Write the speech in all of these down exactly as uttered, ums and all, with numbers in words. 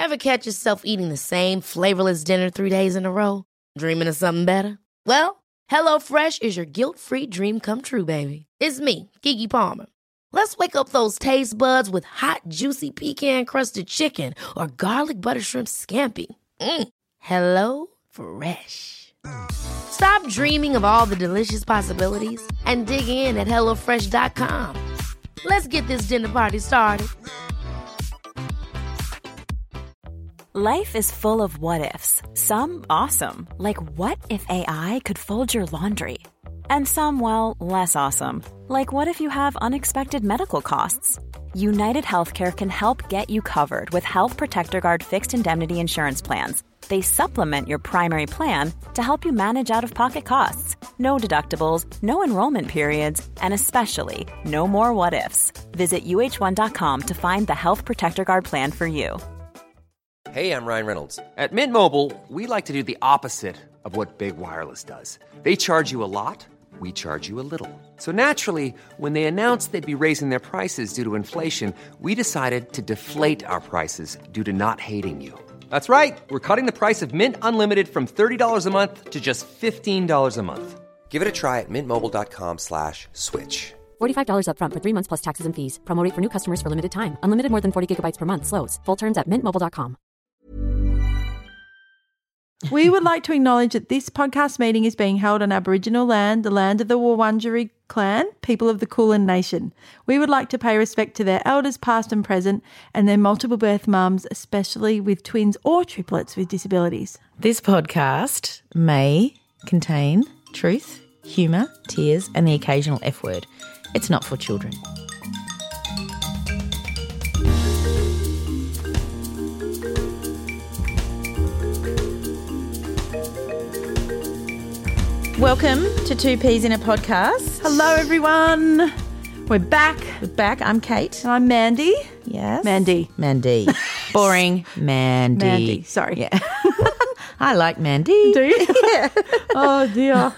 Ever catch yourself eating the same flavorless dinner three days in a row? Dreaming of something better? Well, HelloFresh is your guilt-free dream come true, baby. It's me, Keke Palmer. Let's wake up those taste buds with hot, juicy pecan-crusted chicken or garlic butter shrimp scampi. Mm. Hello Fresh. Stop dreaming of all the delicious possibilities and dig in at hello fresh dot com. Let's get this dinner party started. Life is full of what-ifs. Some awesome, like what if A I could fold your laundry? And some, well, less awesome, like what if you have unexpected medical costs? United Healthcare can help get you covered with Health Protector Guard fixed indemnity insurance plans. They supplement your primary plan to help you manage out-of-pocket costs. No deductibles, no enrollment periods, and especially no more what-ifs. Visit U H one dot com to find the Health Protector Guard plan for you. Hey, I'm Ryan Reynolds. At Mint Mobile, we like to do the opposite of what Big Wireless does. They charge you a lot, we charge you a little. So naturally, when they announced they'd be raising their prices due to inflation, we decided to deflate our prices due to not hating you. That's right. We're cutting the price of Mint Unlimited from thirty dollars a month to just fifteen dollars a month. Give it a try at mintmobile.com slash switch. forty-five dollars up front for three months plus taxes and fees. Promo rate for new customers for limited time. Unlimited more than forty gigabytes per month. Slows full terms at mint mobile dot com. We would like to acknowledge that this podcast meeting is being held on Aboriginal land, the land of the Wurundjeri clan, people of the Kulin Nation. We would like to pay respect to their elders past and present and their multiple birth mums, especially with twins or triplets with disabilities. This podcast may contain truth, humour, tears and the occasional F word. It's not for children. Welcome to Two Peas in a Podcast. Hello, everyone. We're back. We're back. I'm Kate. And I'm Mandy. Yes. Mandy. Mandy. Boring. Mandy. Mandy. Sorry. Yeah. I like Mandy. Do you? Yeah. Oh, dear.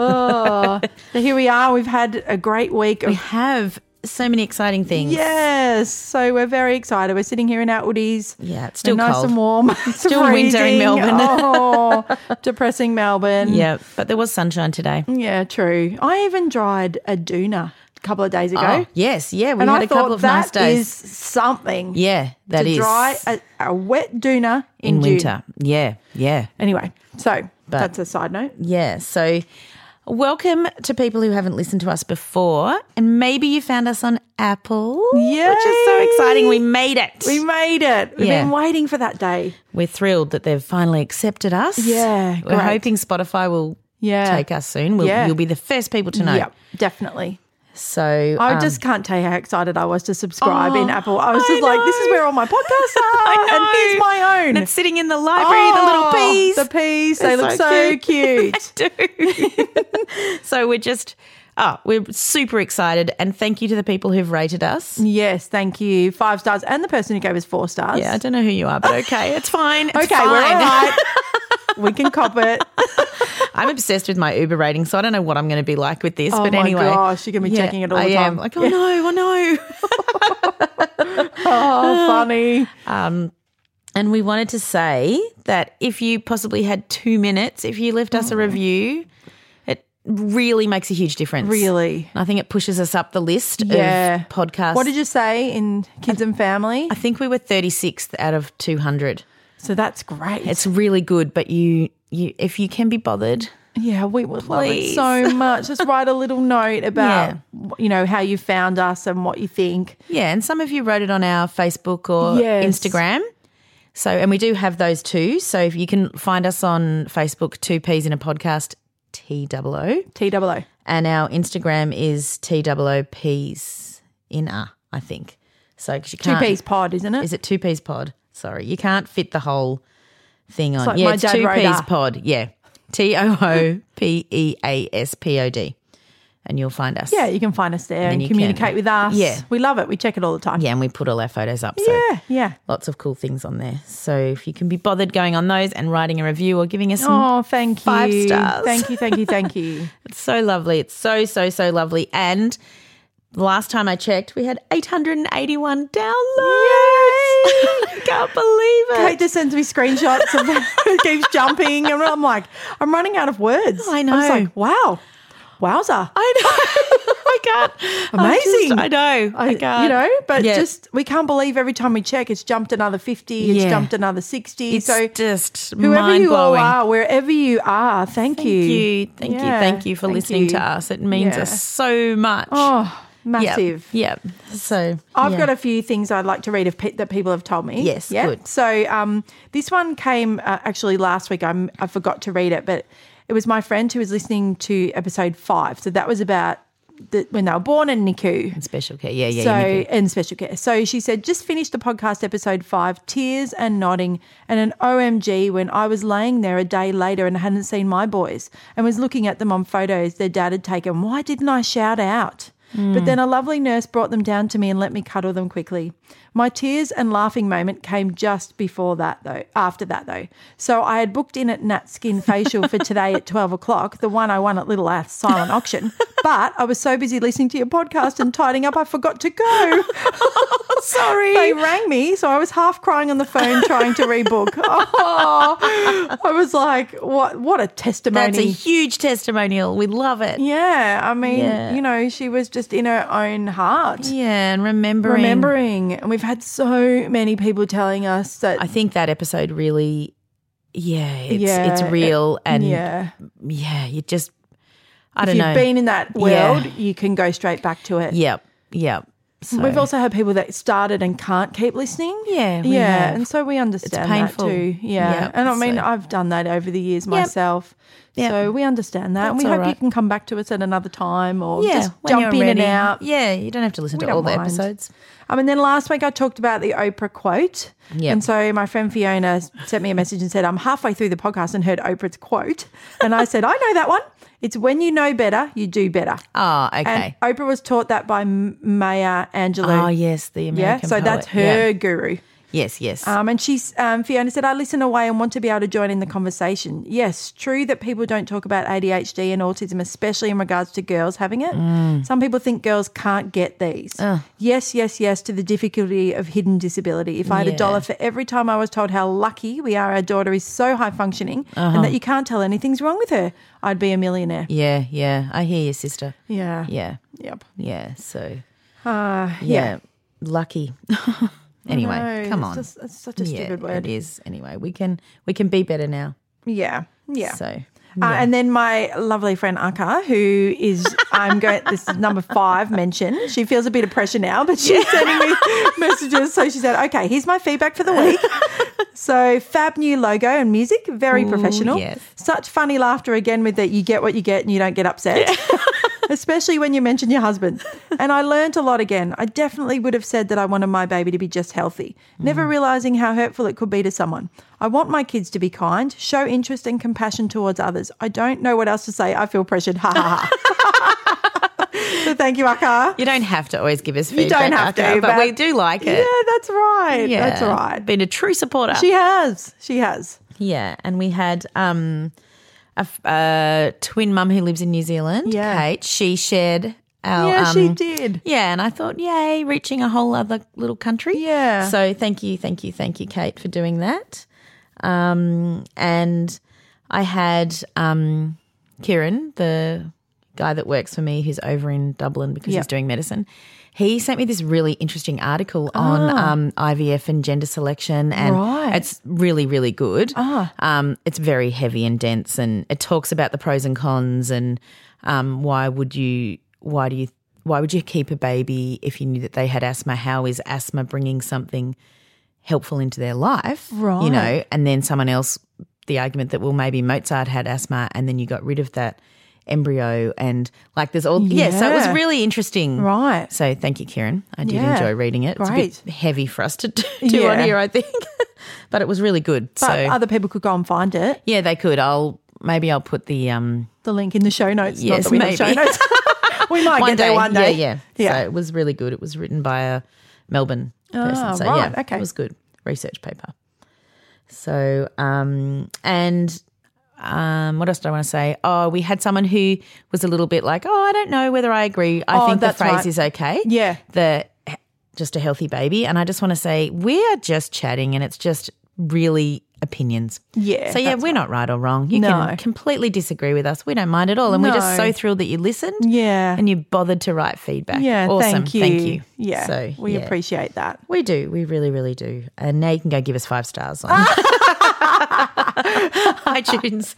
Oh. So here we are. We've had a great week. Of- we have so many exciting things. Yes. So we're very excited. We're sitting here in our hoodies. Yeah, it's still nice cold. and warm. Still winter in Melbourne. Oh, depressing Melbourne. Yeah, but there was sunshine today. Yeah, true. I even dried a doona a couple of days ago. Oh, yes, yeah. We and had I a couple of nice that days. is something. Yeah, that to is. dry a, a wet doona in, in June. winter. Yeah, yeah. Anyway, so But- that's a side note. Yeah, so welcome to people who haven't listened to us before, and maybe you found us on Apple, Yay! which is so exciting. We made it. We made it. We've Yeah. been waiting for that day. We're thrilled that they've finally accepted us. Yeah, We're great. hoping Spotify will Yeah. take us soon. We'll, Yeah. You'll be the first people to know. Yep, definitely. So I um, just can't tell you how excited I was to subscribe Oh, in Apple. I was I just like, this is know. where all my podcasts are. I know. And here's my own. and it's sitting in the library, the little Oh, peas. The peas. They They're look so so cute. cute. They do. So we're just, oh, we're super excited, and thank you to the people who've rated us. Yes, thank you. Five stars. And the person who gave us four stars. Yeah, I don't know who you are, but okay, it's fine. It's Okay, fine. we're all right. We can cop it. I'm obsessed with my Uber rating, so I don't know what I'm going to be like with this. Oh but my anyway, gosh, you're gonna be checking it all the I time. am. Like, oh Yeah. no, oh no. Oh, funny. Um, and we wanted to say that if you possibly had two minutes, if you left us a review, it really makes a huge difference. Really? I think it pushes us up the list Yeah. of podcasts. What did you say in Kids and Family? I think we were thirty-sixth out of two hundred. So that's great. It's really good, but you, you, if you can be bothered, Yeah, we would love it Please. so much. Just write a little note about, you know, how you found us and what you think. yeah. And some of you wrote it on our Facebook or Yes. Instagram. So, and we do have those too. So if you can find us on Facebook, Two Peas in a Podcast, T O O. T O O. And our Instagram is T O O Peas in a, I think. So 'cause you Two can't, Piece Pod, isn't it? Is it Two Peas Pod? Sorry, you can't fit the whole thing on. like yeah, my it's dad Two wrote Peas that. Pod. Yeah, T O O P E A S P O D, and you'll find us. Yeah, you can find us there then and you communicate can- with us. Yeah. We love it. We check it all the time. Yeah, and we put all our photos up. So Yeah, yeah. lots of cool things on there. So if you can be bothered going on those and writing a review or giving us some Oh, thank you. five stars. Thank you, thank you, thank you. It's so lovely. It's so, so, so lovely. And the last time I checked, we had eight hundred eighty-one downloads. I can't believe it. Kate just sends me screenshots of it keeps jumping, and I'm like, I'm running out of words. I know. I was like, wow, wowza. I know. I can't. Amazing. I, just, I know. I, I can't. You know, but Yeah. just we can't believe every time we check, it's jumped another fifty, it's Yeah. jumped another sixty. It's so just whoever you all mind-blowing. are, wherever you are, thank, Thank you. Thank you. Yeah, Thank you for thank listening you. to us. It means Yeah. us so much. Oh, massive. Yeah. So I've yeah. got a few things I'd like to read of pe- that people have told me. Yes, yeah? good. So um, this one came uh, actually last week. I'm, I forgot to read it, but it was my friend who was listening to episode five. So that was about the, when they were born and N I C U. And special care. Yeah, yeah. So you need to- and special care. So she said, just finished the podcast episode five, tears and nodding, and an O M G when I was laying there a day later and hadn't seen my boys and was looking at them on photos their dad had taken. Why didn't I shout out? But then a lovely nurse brought them down to me and let me cuddle them quickly. My tears and laughing moment came just before that, though, after that, though. So I had booked in at Nat Skin Facial for today at twelve o'clock, the one I won at Little Ass silent auction. But I was so busy listening to your podcast and tidying up, I forgot to go. Sorry. They rang me, so I was half crying on the phone trying to rebook. Oh, I was like, what, what a testimony. That's a huge testimonial. We love it. Yeah, I mean, Yeah. you know, she was just in her own heart. Yeah, and remembering. Remembering. And we've had so many people telling us that I think that episode really, yeah, it's Yeah, it's real and yeah. yeah, you just, I if don't you've know. been in that Yeah. world, you can go straight back to it. Yep, yep. So, We've also had people that started and can't keep listening. Yeah, we yeah, have. and so we understand painful. that too. Yeah, Yep, and I mean, so- I've done that over the years myself. Yep. So we understand that, and we That's hope all you right. can come back to us at another time, or yeah, just when jump you're in and ready. out. Yeah, you don't have to listen We to all don't the mind. episodes. Um, and then last week I talked about the Oprah quote. Yep. And so my friend Fiona sent me a message and said, I'm halfway through the podcast and heard Oprah's quote. And I said, I know that one. It's when you know better, you do better. Oh, okay. And Oprah was taught that by M- Maya Angelou. Oh, yes, the yeah, American so that's poet. her Yeah. guru. Yes, yes. Um, and she's um, Fiona said, I listen away and want to be able to join in the conversation. Yes, true that people don't talk about A D H D and autism, especially in regards to girls having it. Mm. Some people think girls can't get these. Yes, yes, yes to the difficulty of hidden disability. If I had a Yeah. dollar for every time I was told how lucky we are, our daughter is so high functioning Uh-huh. and that you can't tell anything's wrong with her, I'd be a millionaire. yeah, yeah. I hear you, sister. Yeah. Yeah, Yep. yeah. So, Uh, yeah, yeah. lucky. Anyway, No, come it's on. just- it's such a yeah, stupid word. It is. Anyway, we can we can be better now. Yeah. Yeah. So, Uh, and then my lovely friend Aka, who is, I'm going, this is number five mention. She feels a bit of pressure now, but she's sending me messages. So she said, okay, here's my feedback for the week. So fab new logo and music, very Ooh, professional. yes. Such funny laughter again with that you get what you get and you don't get upset. Especially when you mention your husband. And I learnt a lot again. I definitely would have said that I wanted my baby to be just healthy, never realising how hurtful it could be to someone. I want my kids to be kind, show interest and compassion towards others. I don't know what else to say. I feel pressured. Ha ha ha. So thank you, Aka. you don't have to always give us You feedback, don't have to, Aka, but, but- we do like it. Yeah, that's right. Yeah, That's right. Been a true supporter. She has. She has. Yeah, and we had um, a, f- a twin mum who lives in New Zealand, Yeah. Kate. She shared our Yeah, um, she did. Yeah, and I thought, yay, reaching a whole other little country. Yeah. So thank you, thank you, thank you, Kate, for doing that. Um, and I had um, Kieran, the guy that works for me, who's over in Dublin because Yep. he's doing medicine. He sent me this really interesting article on um, I V F and gender selection, and Right. it's really, really good. Ah. Um, it's very heavy and dense, and it talks about the pros and cons, and um, why would you, why do you, why would you keep a baby if you knew that they had asthma? How is asthma bringing something helpful into their life? Right. You know, and then someone else, the argument that, well, maybe Mozart had asthma, and then you got rid of that embryo, and like there's all yeah. So it was Yeah. really interesting. Right. So thank you, Kieran. I did Yeah. enjoy reading it. It's a Great. bit heavy for us to do do on Yeah. here, I think, but it was really good. But so other people could go and find it. yeah, they could. I'll maybe I'll put the um The link in the show notes. Yes, Not that we have maybe. show notes. We might one get day. there one day. Yeah, yeah, Yeah. So it was really good. It was written by a Melbourne person. Ah, so right, yeah, okay. it was good research paper. So um and. Um, what else do I want to say? Oh, we had someone who was a little bit like, oh, I don't know whether I agree. I Oh, think the that's phrase right. is okay. Yeah. The just a healthy baby. And I just want to say we are just chatting and it's just really opinions. Yeah. So, yeah, that's we're right. not right or wrong. You No. can completely disagree with us. We don't mind at all. And we're just No. so thrilled that you listened Yeah. and you bothered to write feedback. Yeah, Awesome. thank you. Thank you. Yeah, So, we yeah. appreciate that. We do. We really, really do. And now you can go give us five stars on iTunes.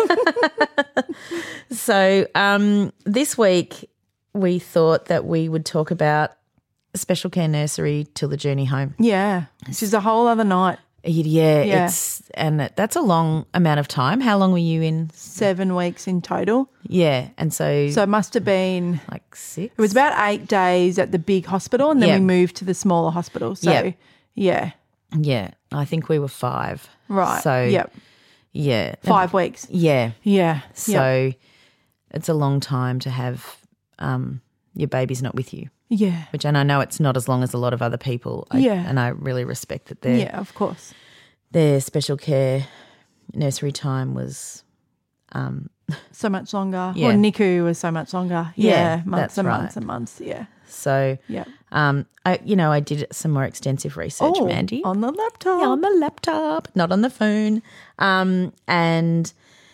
So um, this week we thought that we would talk about special care nursery till the journey home. Yeah, which is a whole other night. Yeah, Yeah. it's and that's a long amount of time. How long were you in? Seven weeks in total. Yeah, and so, So it must have been, like six. it was about eight days at the big hospital and then Yeah. we moved to the smaller hospital. So, Yep. yeah, Yeah, I think we were five. right. So yep, yeah, five weeks. Yeah, Yeah. so yep. it's a long time to have um, your baby's not with you. Yeah. Which, and I know it's not as long as a lot of other people. I, Yeah. And I really respect that their Yeah, of course. their special care nursery time was, um, So much longer. Yeah. Or N I C U was so much longer. Yeah, Yeah, months that's and right. months and months. Yeah. so, Yeah. um, I, you know, I did some more extensive research, Oh, Mandy. on the laptop. Yeah, on the laptop, not on the phone. Um, and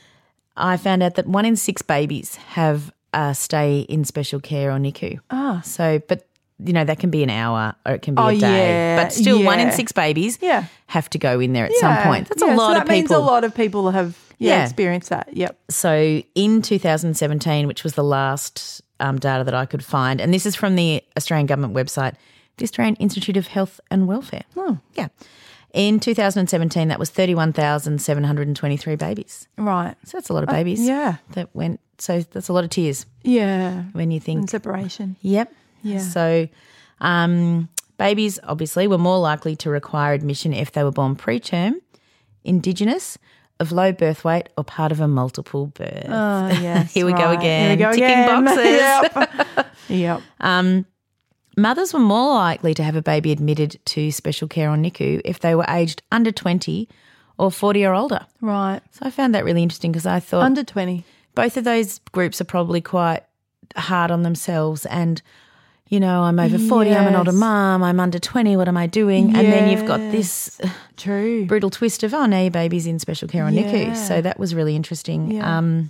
I found out that one in six babies have a stay in special care or N I C U. Ah. So, but, you know, that can be an hour or it can be Oh, a day. yeah, But still, one in yeah. six babies Yeah. have to go in there at some Yeah, point. That's yeah, a lot so of that means people. a lot of people have yeah, Yeah. experienced that. Yep. So in two thousand seventeen, which was the last um, data that I could find, and this is from the Australian Government website, the Australian Institute of Health and Welfare. Oh. Yeah. In two thousand seventeen, that was thirty-one thousand seven hundred twenty-three babies. Right. So that's a lot of babies. yeah. That went, so that's a lot of tears Yeah. when you think. And separation. Yep. Yeah. So um, babies obviously were more likely to require admission if they were born preterm, Indigenous, of low birth weight or part of a multiple birth. Oh, yes. Here we go right. again. Here we go Ticking again. boxes. yep. yep. Um, mothers were more likely to have a baby admitted to special care or N I C U if they were aged under twenty or forty or older. Right. So I found that really interesting because I thought Under twenty. both of those groups are probably quite hard on themselves and, you know, I'm over forty, I'm an older Yes. mum, I'm under twenty, what am I doing? And then you've got this True. brutal twist of, oh, now your baby's in special care or N I C U. Yeah. So that was really interesting. Yeah. Um,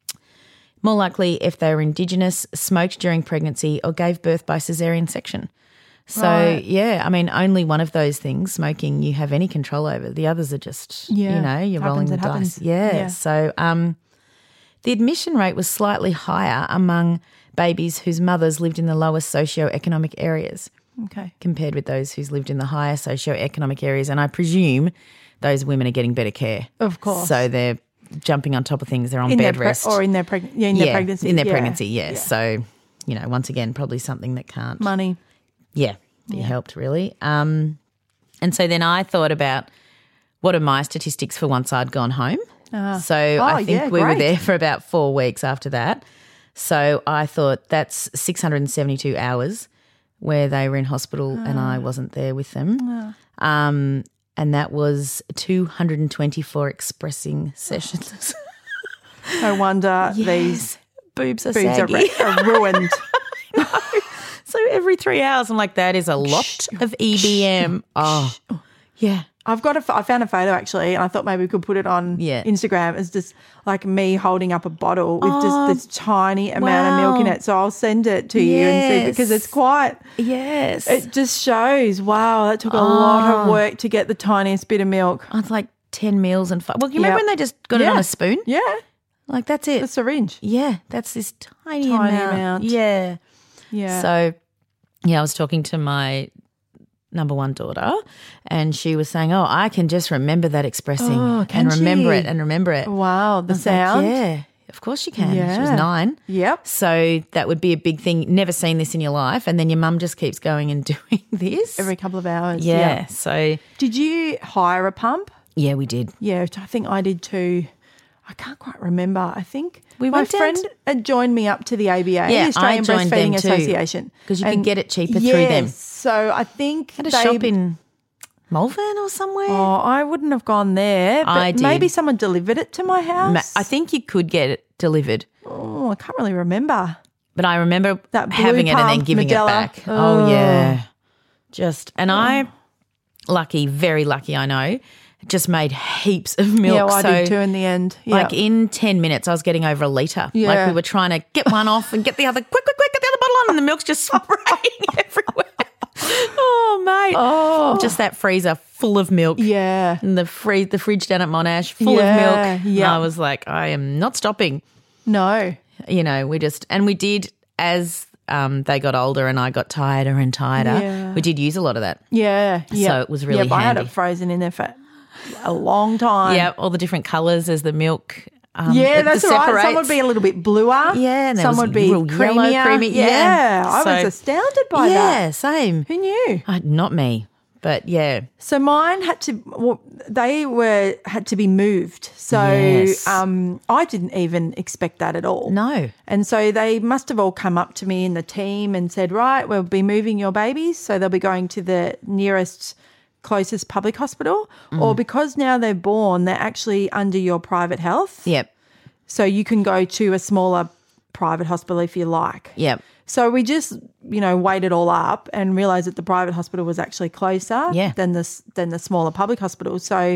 more likely if they were Indigenous, smoked during pregnancy or gave birth by caesarean section. So, Right. yeah, I mean, only one of those things, smoking, you have any control over. The others are just, Yeah. you know, you're Happens, rolling the it happens. dice. Yeah. Yeah. So um, the admission rate was slightly higher among babies whose mothers lived in the lowest socioeconomic areas Okay. compared with those who's lived in the higher socioeconomic areas. And I presume those women are getting better care. Of course. So they're jumping on top of things. They're on In their bed pre- rest. or in their pregnancy. Yeah, in their Yeah, pregnancy. In their yeah. pregnancy, yes. So, you know, once again, probably something that can't Money. yeah, it helped really. Um, and so then I thought about what are my statistics for once I'd gone home. so I think yeah, we were great. there for about four weeks after that. So I thought that's six hundred seventy-two hours where they were in hospital and I wasn't there with them. Um, and that was two hundred twenty-four expressing sessions. No wonder these These boobs are boobs are, saggy. ru- are ruined. So every three hours, I'm like, that is a lot of E B M. Oh, yeah. I've got a, ph- I found a photo actually, and I thought maybe we could put it on Yeah. Instagram. It's just like me holding up a bottle with Oh, just this tiny amount of milk in wow. it. So I'll send it to you and see because Yes. it's quite. Yes. It just shows. Wow, that took a lot of work to get the tiniest bit of milk. Oh, it's like ten meals and five. Well, you remember Yep. when they just got it Yeah. on a spoon? Yeah, Like, that's it. the syringe. yeah, that's this tiny, Tiny amount. amount. Yeah. Yeah. So, yeah, I was talking to my number one daughter and she was saying, oh, I can just remember that expressing Oh, can and remember she? it and remember it. wow, the I was like, sound. yeah, of course she can. She was Yeah. nine. Yep. So that would be a big thing. Never seen this in your life. And then your mum just keeps going and doing this. Every couple of hours. yeah. Yeah. So, Did you hire a pump? yeah, we did. Yeah, which I think I did too. I can't quite remember. I think We my went down friend to- had joined me up to the A B A, Yeah, the Australian I joined Breastfeeding them too, Association, 'cause you could And get it cheaper through yes, them. So I think Had a they, shop in Malvern or somewhere. Oh, I wouldn't have gone there, but I did. maybe someone delivered it to my house. Ma- I think you could get it delivered. Oh, I can't really remember. But I remember That blue having it and then pump, giving Medela. it back. Oh. Oh, yeah. Just, and I, lucky, very lucky, I know, just made heaps of milk. Yeah, well, I so, did too in the end. Yeah. Like in ten minutes, I was getting over a litre. Yeah. Like we were trying to get one off and get the other, quick, quick, quick, get the other bottle on, and the milk's just spraying everywhere. Oh, mate. Oh. Just that freezer full of milk. Yeah. And the, free, the fridge down at Monash full Yeah, of milk. yeah. And I was like, I am not stopping. No. You know, we just, and we did as um, they got older and I got tireder and tireder, Yeah. we did use a lot of that. Yeah. Yeah. So it was really yeah, but I had handy. it frozen in there for a long time. Yeah, all the different colours as the milk. Um, Yeah, it- that's the right. Some separates. would be a little bit bluer. Yeah, and there some was would be real yellow, creamier. creamy. Yeah. Yeah, I So- was astounded by yeah, that. same. Who knew? Uh, not me, but yeah. So mine had to. Well, they were had to be moved. So Yes. um, I didn't even expect that at all. No. And so they must have all come up to me in the team and said, right, we'll be moving your babies. So they'll be going to the nearest, closest public hospital. Mm. Or because now they're born, they're actually under your private health. Yep. So you can go to a smaller private hospital if you like. Yep. So we just, you know, weighed it all up and realised that the private hospital was actually closer Yeah. than the s- than the smaller public hospital. So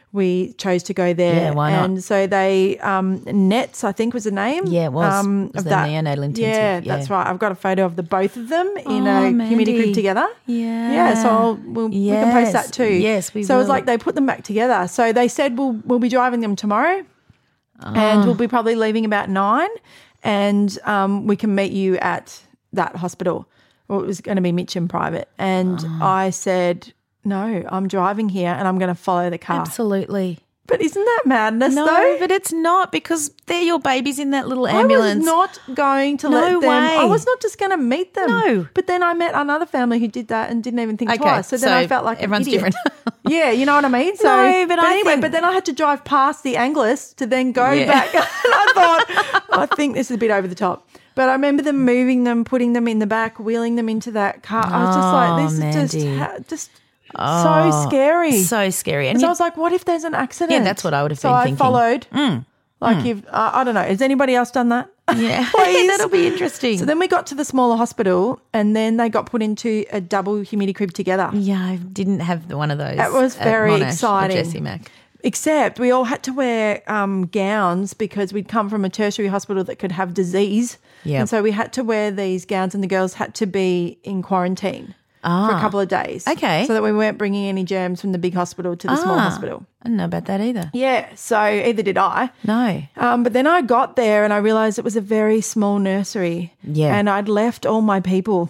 we chose to go there. Yeah, why not? And so they, um, Nets, I think was the name. Yeah, it was. Um, It was of the that. neonatal intensive, Yeah, yeah. that's right. I've got a photo of the both of them in Oh, a community Mandy. crib together. Yeah. Yeah, so I'll, we'll, we can post Yes. that too. Yes, we So it was will. like they put them back together. So they said we'll we'll be driving them tomorrow. Oh. And we'll be probably leaving about nine, and um, we can meet you at that hospital. Well, it was going to be Mitcham Private. And Oh. I said, no, I'm driving here and I'm going to follow the car. Absolutely. But isn't that madness No, though? but it's not because they're your babies in that little I ambulance. was not going to No let them. way. I was not just going to meet them. No. But then I met another family who did that and didn't even think Okay, twice. So then so I felt like everyone's an idiot. different. Yeah, you know what I mean? So, No, but I anyway, think- but then I had to drive past the Anglers to then go Yeah. back. And I thought, I think this is a bit over the top. But I remember them moving them, putting them in the back, wheeling them into that car. I was just like, this Oh, is just, Mandy. ha- just Oh, so scary. So scary. And Because you- I was like, what if there's an accident? Yeah, that's what I would have so been I thinking. followed. Like if uh, I don't know, has anybody else done that? yeah, Please. that'll be interesting. So then we got to the smaller hospital, and then they got put into a double humidity crib together. yeah, I didn't have the- one of those. That was at very Monash or exciting. Jessie Mac. Except we all had to wear um, gowns because we'd come from a tertiary hospital that could have disease. Yep. And so we had to wear these gowns, and the girls had to be in quarantine for a Ah. couple of days. Okay. So that we weren't bringing any germs from the big hospital to the small Ah, hospital. I didn't know about that either. Yeah. So either did I. No. Um, but then I got there and I realised it was a very small nursery. Yeah. And I'd left all my people.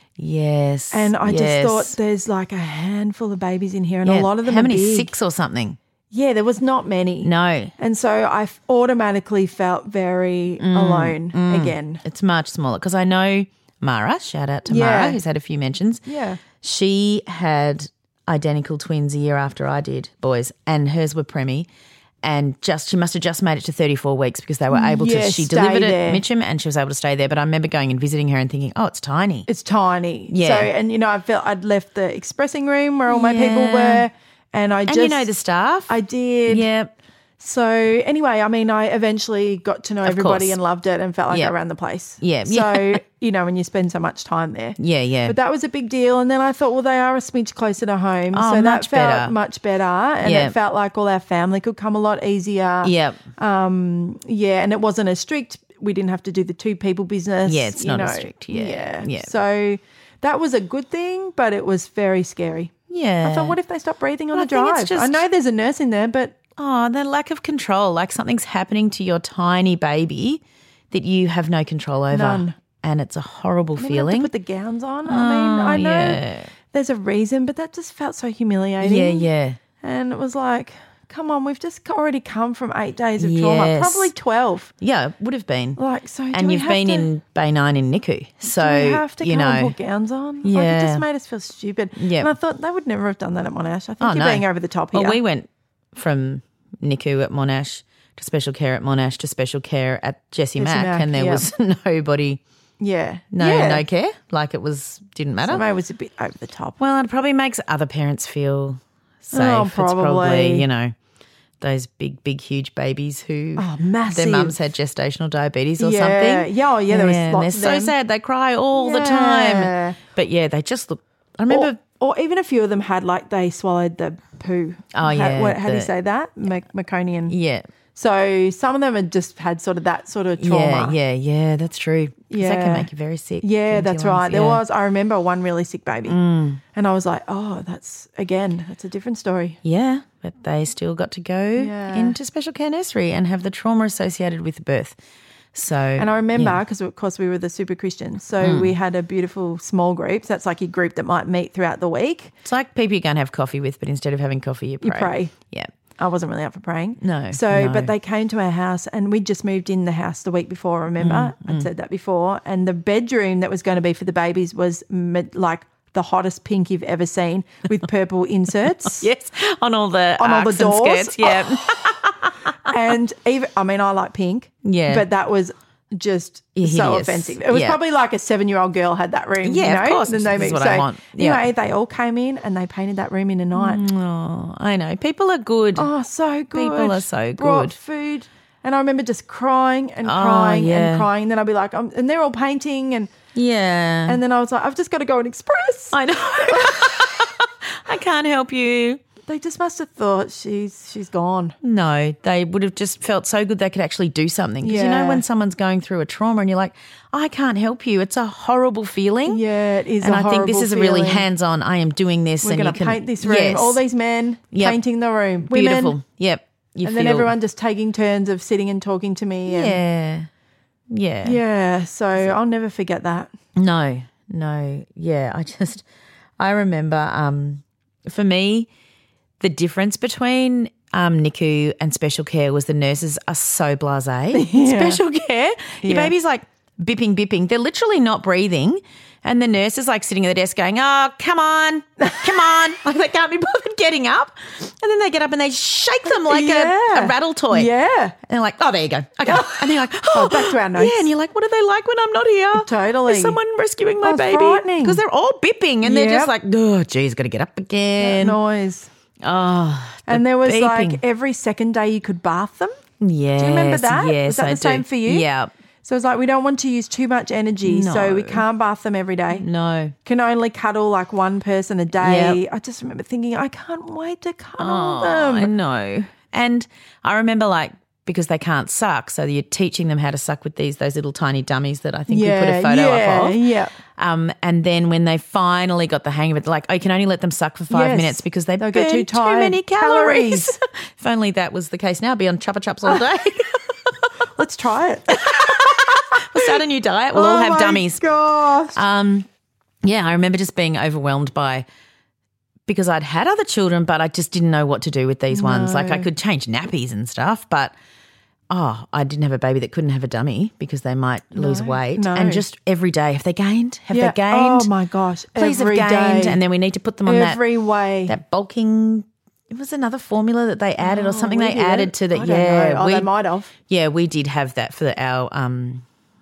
Yes. And I yes. just thought there's like a handful of babies in here, and Yeah. a lot of them How are many? big. Six or something? Yeah, there was not many. No. And so I f- automatically felt very Mm, alone again. It's much smaller because I know Mara, shout out to Yeah. Mara, who's had a few mentions. Yeah. She had identical twins a year after I did, boys, and hers were preemie. And just she must have just made it to thirty-four weeks because they were able Yeah, to. She stay delivered there. at Mitcham and she was able to stay there. But I remember going and visiting her and thinking, oh, it's tiny. It's tiny. Yeah. So, and you know, I felt I'd left the expressing room where all my people Yeah. were. And I and just. you know the staff. I did. Yeah. So anyway, I mean, I eventually got to know everybody course. and loved it and felt like Yeah. I ran the place. Yeah. So, you know, when you spend so much time there. Yeah, yeah. But that was a big deal. And then I thought, well, they are a smidge closer to home. Oh, so that much felt better. much better. And Yeah. it felt like all our family could come a lot easier. yeah. Um, yeah. And it wasn't as strict. We didn't have to do the two people business. Yeah, it's you not as know. strict. Yeah, Yeah. yeah. So that was a good thing, but it was very scary. Yeah. I thought, what if they stop breathing on I the think it's drive? just- I know there's a nurse in there, but Oh, the lack of control. Like something's happening to your tiny baby that you have no control over. None. And it's a horrible they have to feeling. put the gowns on. I mean, I know Oh, yeah. there's a reason, but that just felt so humiliating. Yeah, yeah. And it was like, come on, we've just already come from eight days of trauma, Yes. probably twelve. Yeah, would have been. Like, so do and we you've have been to, in Bay nine in N I C U. So, do we have to you come know. and put gowns on? Like, it Yeah. just made us feel stupid. Yeah. And I thought they would never have done that at Monash. I think Oh, you're no. being over the top here. Well, we went from N I C U at Monash to special care at Monash to special care at Jessie Jessie Mac, Mac, and there yeah. was nobody, yeah. no, yeah. no care. Like it was, didn't matter. So maybe it was a bit over the top. Well, it probably makes other parents feel safe. Oh, It's probably, probably. you know, those big, big, huge babies who Oh, massive. their mums had gestational diabetes or Yeah. something. Yeah, oh, yeah, there was and lots they're of so them. sad. They cry all the Yeah. time. But yeah, they just look. I remember or even a few of them had like they swallowed the poo. Oh, How, yeah, what, how do you the- say that? Mac- Meconian. Yeah. So some of them had just had sort of that sort of trauma. Yeah, yeah, yeah, that's true. 'Cause Yeah. that can make you very sick. Yeah, Guilty that's ones, right. There yeah. was, I remember one really sick baby. Mm. And I was like, oh, that's, again, that's a different story. Yeah, but they still got to go Yeah. into special care nursery and have the trauma associated with the birth. So, And I remember, yeah. because of course we were the super Christians, so we had a beautiful small group. So that's like your group that might meet throughout the week. It's like people you go and have coffee with, but instead of having coffee, you pray. You pray. Yeah. I wasn't really up for praying. No, So, no. but they came to our house and we'd just moved in the house the week before, remember? Mm, I'd said that before. And the bedroom that was going to be for the babies was me- like the hottest pink you've ever seen with purple inserts. Yes, on all the On all the arcs and doors. skirts. Yeah. And even, I mean, I like pink. Yeah. But that was just Hideous. so offensive. It was Yeah. probably like a seven-year-old girl had that room. Yeah, you know? of course. And they This is moved. what I So want. Yeah. Anyway, they all came in and they painted that room in a night. Oh, I know. People are good. Oh, so good. People are so Brought good. food. And I remember just crying and Oh, crying yeah. and crying. And then I'd be like, um, and they're all painting. And, Yeah. and then I was like, I've just got to go and express. I know. I can't help you. They just must have thought she's she's gone. No, they would have just felt so good they could actually do something. Because you know Yeah. when someone's going through a trauma and you're like, I can't help you. It's a horrible feeling. Yeah, it is And a I think this horrible is a really feeling. hands-on, I am doing this. We're and going you to can paint this room. Yes. All these men Yep. painting the room. Women. Beautiful. Yep. You And feel, then everyone just taking turns of sitting and talking to me. And Yeah. Yeah. yeah, so I'll never forget that. No, no. Yeah. I just, I remember um, for me, the difference between um, N I C U and special care was the nurses are so blasé. Special care, your Yeah. baby's like bipping, bipping. They're literally not breathing. And the nurse is like sitting at the desk going, oh, come on, come on. Like they can't be bothered getting up. And then they get up and they shake them like Yeah. a, a rattle toy. Yeah. And they're like, oh, there you go. Okay. And they're like, oh, Oh, back to our notes. Yeah, and you're like, what are they like when I'm not here? Totally. Is someone rescuing my Oh, it's baby? frightening. Because they're all bipping and they're Yep. just like, oh, geez, got to get up again. Noise. Oh, And there was beeping. like every second day you could bath them. yes, Do you remember that? Yes, Was that I the do. same for you? Yeah. So it's like we don't want to use too much energy, so we No. can't bath them every day. No. Can only cuddle like one person a day. Yep. I just remember thinking, I can't wait to cuddle Oh, them. I know. And I remember like, because they can't suck, so you're teaching them how to suck with these those little tiny dummies that I think we put a photo yeah, up of. Yeah. Um, and then when they finally got the hang of it, they're like, oh, you can only let them suck for five Yes. minutes because they They'll burn get too tired. many calories. Calories. If only that was the case now, I'd be on Chupa Chups all day. Let's try it. We'll start a new diet. We'll all Oh have my dummies. Gosh. Um, yeah, I remember just being overwhelmed by because I'd had other children, but I just didn't know what to do with these ones. Like I could change nappies and stuff, but oh, I didn't have a baby that couldn't have a dummy because they might lose weight. no. And just every day, have they gained? Have yeah. they gained? Oh my gosh. Please every have gained. day. And then we need to put them on every that way. that bulking. It was another formula that they added or something we they did. added to the I don't yeah. know. Oh, we, they might have. Yeah, we did have that for our um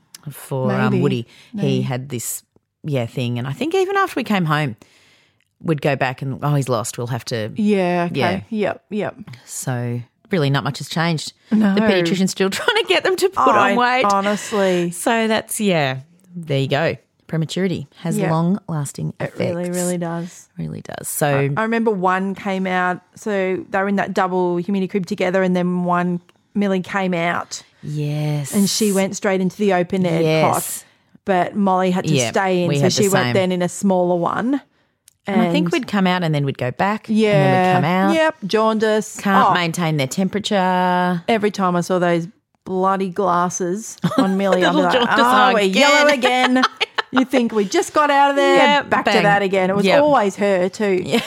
for um, Maybe. Woody. Maybe. He had this yeah thing, and I think even after we came home, we'd go back and oh, he's lost. We'll have to. Yeah. Okay. Yeah. Yep. Yep. So really, not much has changed. No. The pediatrician's still trying to get them to put I- on weight. Honestly. So that's yeah. There you go. Prematurity has Yeah. long lasting It effects. really, really does. really does. So I remember one came out, so they were in that double humidity crib together, and then one, Millie, came out yes, and she went straight into the open air Yes. cot. But Molly had to Yeah, stay in, we so had the she went same. then in a smaller one. And I think we'd come out and then we'd go back. yeah, and then we'd come out. Yep, jaundice. Can't Oh, maintain their temperature. every time I saw those bloody glasses on Millie, I'd be Little like, jaundice oh, we're again." yellow again. You think we just got out of there, Yep, back to bang. that again. It was Yep. always her too. Yeah.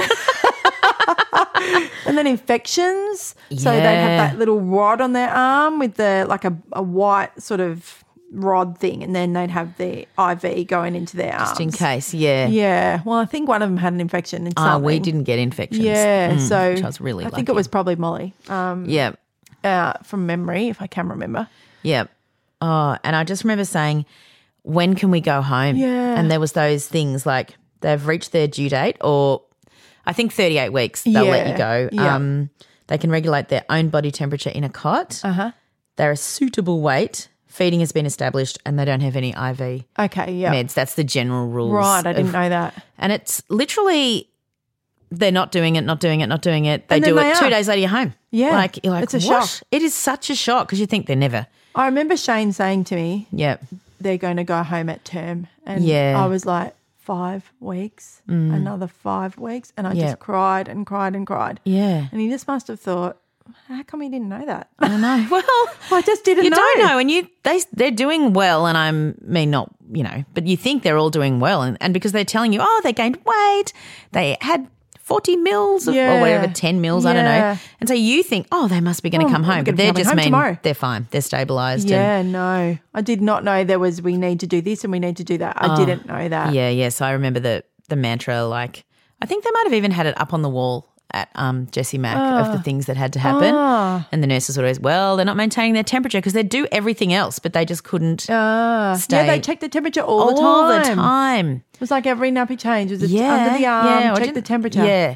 And then infections. So they'd Yeah. have that little rod on their arm with the like a, a white sort of rod thing, and then they'd have the I V going into their arms. Just in case, yeah. Yeah. Well, I think one of them had an infection in Ah, something. we didn't get infections. Yeah. Mm, so which I was really I lucky. think it was probably Molly. Um, Yeah. uh, from memory, if I can remember. Yeah. Oh, and I just remember saying, when can we go home? Yeah. And there was those things like they've reached their due date, or I think thirty-eight weeks, they'll let you Yeah. go. Yeah. Um, they can regulate their own body temperature in a cot. Uh huh. They're a suitable weight feeding has been established and they don't have any I V Okay, yeah. meds. That's the general rules. Right, I didn't of- know that. And it's literally they're not doing it, not doing it, not doing it. They And then do it they two are. days later, you're home. Yeah, Like, you're like, it's a what? shock. It is such a shock because you think they're never. I remember Shane saying to me, Yeah. they're going to go home at term. And Yeah. I was like, five weeks, another five weeks. And I Yeah. just cried and cried and cried. Yeah. And he just must have thought, how come he didn't know that? I don't know. Well, I just didn't you know. don't know, and you they they're doing well, and I'm mean not you know, but you think they're all doing well, and, and because they're telling you, oh, they gained weight, they had forty mils of, Yeah. or whatever, ten mils, I don't know, Yeah. and so you think, oh, they must be going to Oh, come they're home, gonna but be they're coming just home mean tomorrow. they're fine, they're stabilised. Yeah, no. I did not know there was we need to do this and we need to do that. I didn't know that. And, yeah, yeah. So I remember the the mantra, like I think they might have even had it up on the wall at um, Jessie Mack of the things that had to happen. Ah. And the nurses would always, well, they're not maintaining their temperature because they do everything else, but they just couldn't Ah. stay Yeah, they check the temperature all, all the time. the time. It was like every nappy change was Yeah, under the arm, yeah, or check didn't- the temperature. Yeah.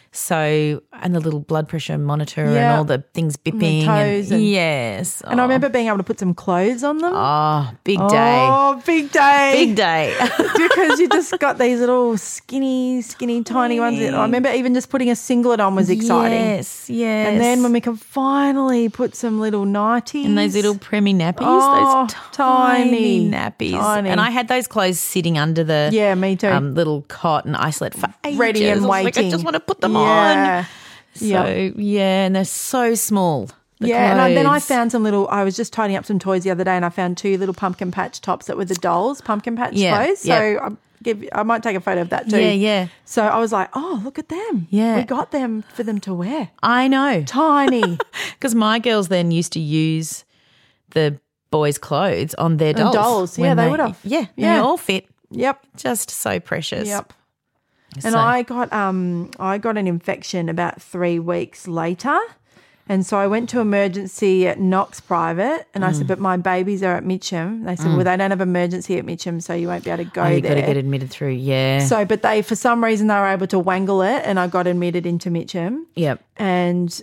So, and the little blood pressure monitor Yeah. and all the things bipping. toes and- yes. And I Oh. remember being able to put some clothes on them. Oh, big day. Oh, big day. Big day. Because you just got these little skinny, skinny, tiny ones. I remember even just putting a singlet on was exciting. Yes, yes. And then when we could finally put some little nighties. And those little preemie nappies, Oh, those tiny, tiny, nappies. tiny. And I had those clothes sitting under the Yeah, me too. um, little cot and isolate for ages. Ready and I was like, waiting. I just want to put them Yeah. on. So, yeah, and they're so small. the Yeah, and I, then I clothes. found some little, I was just tidying up some toys the other day and I found two little pumpkin patch tops that were the dolls' pumpkin patch Yeah, toys. So yeah. I, give, I might take a photo of that too. Yeah, yeah. So I was like, oh, look at them. Yeah. We got them for them to wear. I know. Tiny. Because my girls then used to use the boys' clothes on their dolls. dolls, yeah, when they would've. Yeah, Yeah. they all fit. Yep. Just so precious. Yep. And So- I got um I got an infection about three weeks later. And so I went to emergency at Knox Private and I said, Mm. but my babies are at Mitcham. They said, well, they don't have emergency at Mitcham, so you won't be able to go Oh, you got there. to get admitted through. Yeah. So, but they, for some reason, they were able to wangle it and I got admitted into Mitcham. yep. And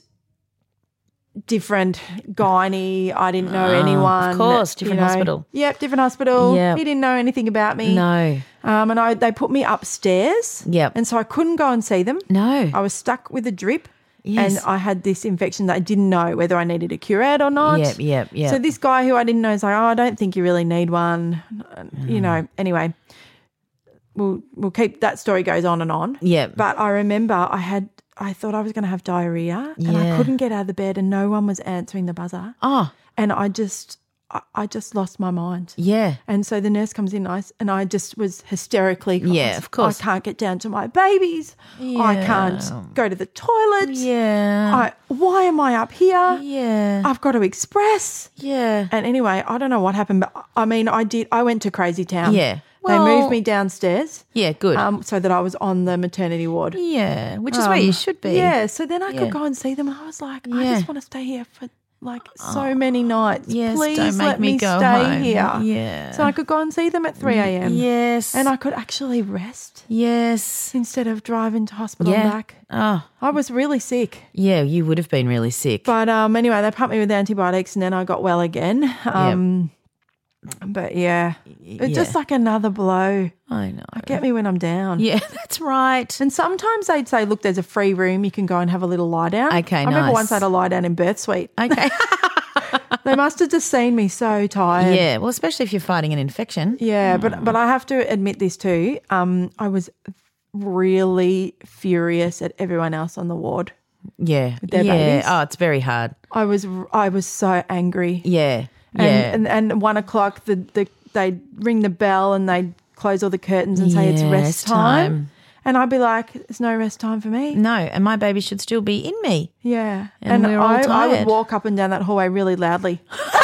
different gynae, I didn't know Oh, anyone. of course, you different know. hospital. Yep, different hospital. Yep. He didn't know anything about me. No. Um, and I, they put me upstairs. Yep. And so I couldn't go and see them. No. I was stuck with a drip. Yes. And I had this infection that I didn't know whether I needed a curette or not. Yep, yep, yep. So this guy who I didn't know is like, oh, I don't think you really need one. Mm. You know, anyway, we'll, we'll keep, that story goes on and on. Yep. But I remember I had, I thought I was going to have diarrhea and I Yeah. couldn't get out of the bed and no one was answering the buzzer. Oh, And I just, I, I just lost my mind. yeah. And so the nurse comes in and I, and I just was hysterically. Yeah, of course. I can't get down to my babies. I can't go to the toilet. Yeah. I, why am I up here? yeah. I've got to express. yeah. And anyway, I don't know what happened, but I mean, I did. I went to Crazy Town. Yeah. They Well- moved me downstairs Yeah, good. um, so that I was on the maternity ward. yeah, which is where you Um, should be. Yeah, so then I Yeah. could go and see them. I was like, I Yeah. just want to stay here for like so many nights. Yes, Please don't make let me me go stay home. here. Yeah. So I could go and see them at three a.m. Yes. And I could actually rest Yes. instead of driving to hospital Yeah. and back. Oh, I was really sick. yeah, you would have been really sick. But um, anyway, they pumped me with antibiotics and then I got well again. Um, But yeah, it's yeah. just like another blow. I know. Get me when I'm down. Yeah, that's right. And sometimes they'd say, look, there's a free room. You can go and have a little lie down. Okay, I remember nice. once I had a lie down in birth suite. Okay. They must have just seen me so tired. yeah, well, especially if you're fighting an infection. Yeah, but but I have to admit this too. Um, I was really furious at everyone else on the ward. Yeah. their yeah. babies. Oh, it's very hard. I was I was so angry. Yeah. And, Yeah. and and one o'clock, the the they'd ring the bell and they'd close all the curtains and say it's Yeah, rest it's time. time. And I'd be like, "There's no rest time for me." no, and my baby should still be in me. Yeah, And we're all I, I would tired. walk up and down that hallway really loudly.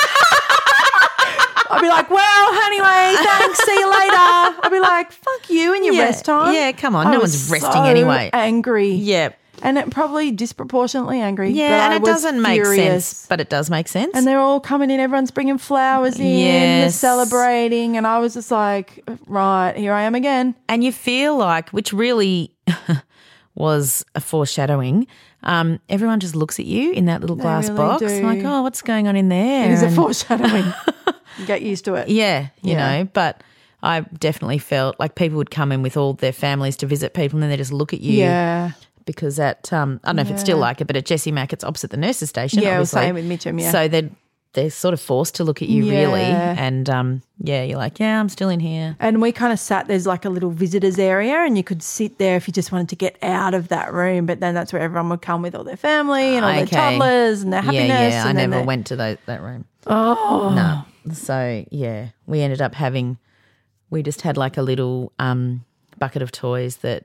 I'd be like, "Well, anyway, thanks. See you later." I'd be like, "Fuck you and your Yeah, rest time." yeah, come on, I no was one's resting so anyway. Angry. Yeah. And it probably disproportionately angry. but Yeah, and I it was doesn't make furious. sense, but it does make sense. And they're all coming in, everyone's bringing flowers in, they're Yes. celebrating. And I was just like, right, here I am again. And you feel like, which really was a foreshadowing, um, everyone just looks at you in that little glass really box. do. Like, oh, what's going on in there? It is a And- foreshadowing. Get used to it. Yeah, you Yeah. know, but I definitely felt like people would come in with all their families to visit people and then they just look at you. Yeah. Because at, um, I don't know if it's still like it, but at Jessie Mac, it's opposite the nurses station. Yeah, it was obviously. same with Mitchum, yeah. So they're, they're sort of forced to look at you really. Yeah. And, um, yeah, you're like, yeah, I'm still in here. And we kind of sat, there's like a little visitors area and you could sit there if you just wanted to get out of that room. But then that's where everyone would come with all their family and all their Okay. toddlers and their happiness. Yeah, yeah, I and then never they- went to tho- that room. Oh. No. So, yeah, we ended up having, we just had like a little um, bucket of toys that,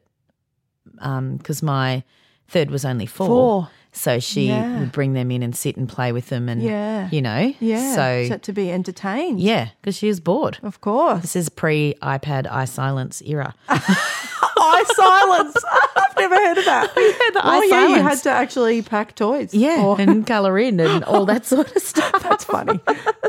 because my third was only four. Four. So she Yeah. would bring them in and sit and play with them and, Yeah. you know. Yeah. So, So to be entertained. yeah, because she was bored. Of course. This is pre-iPad eye silence era. Eye silence. I've never heard of that. Yeah, the oh, eye yeah, you silence. had to actually pack toys. Yeah, Oh, and colour in and all that sort of stuff. that's funny.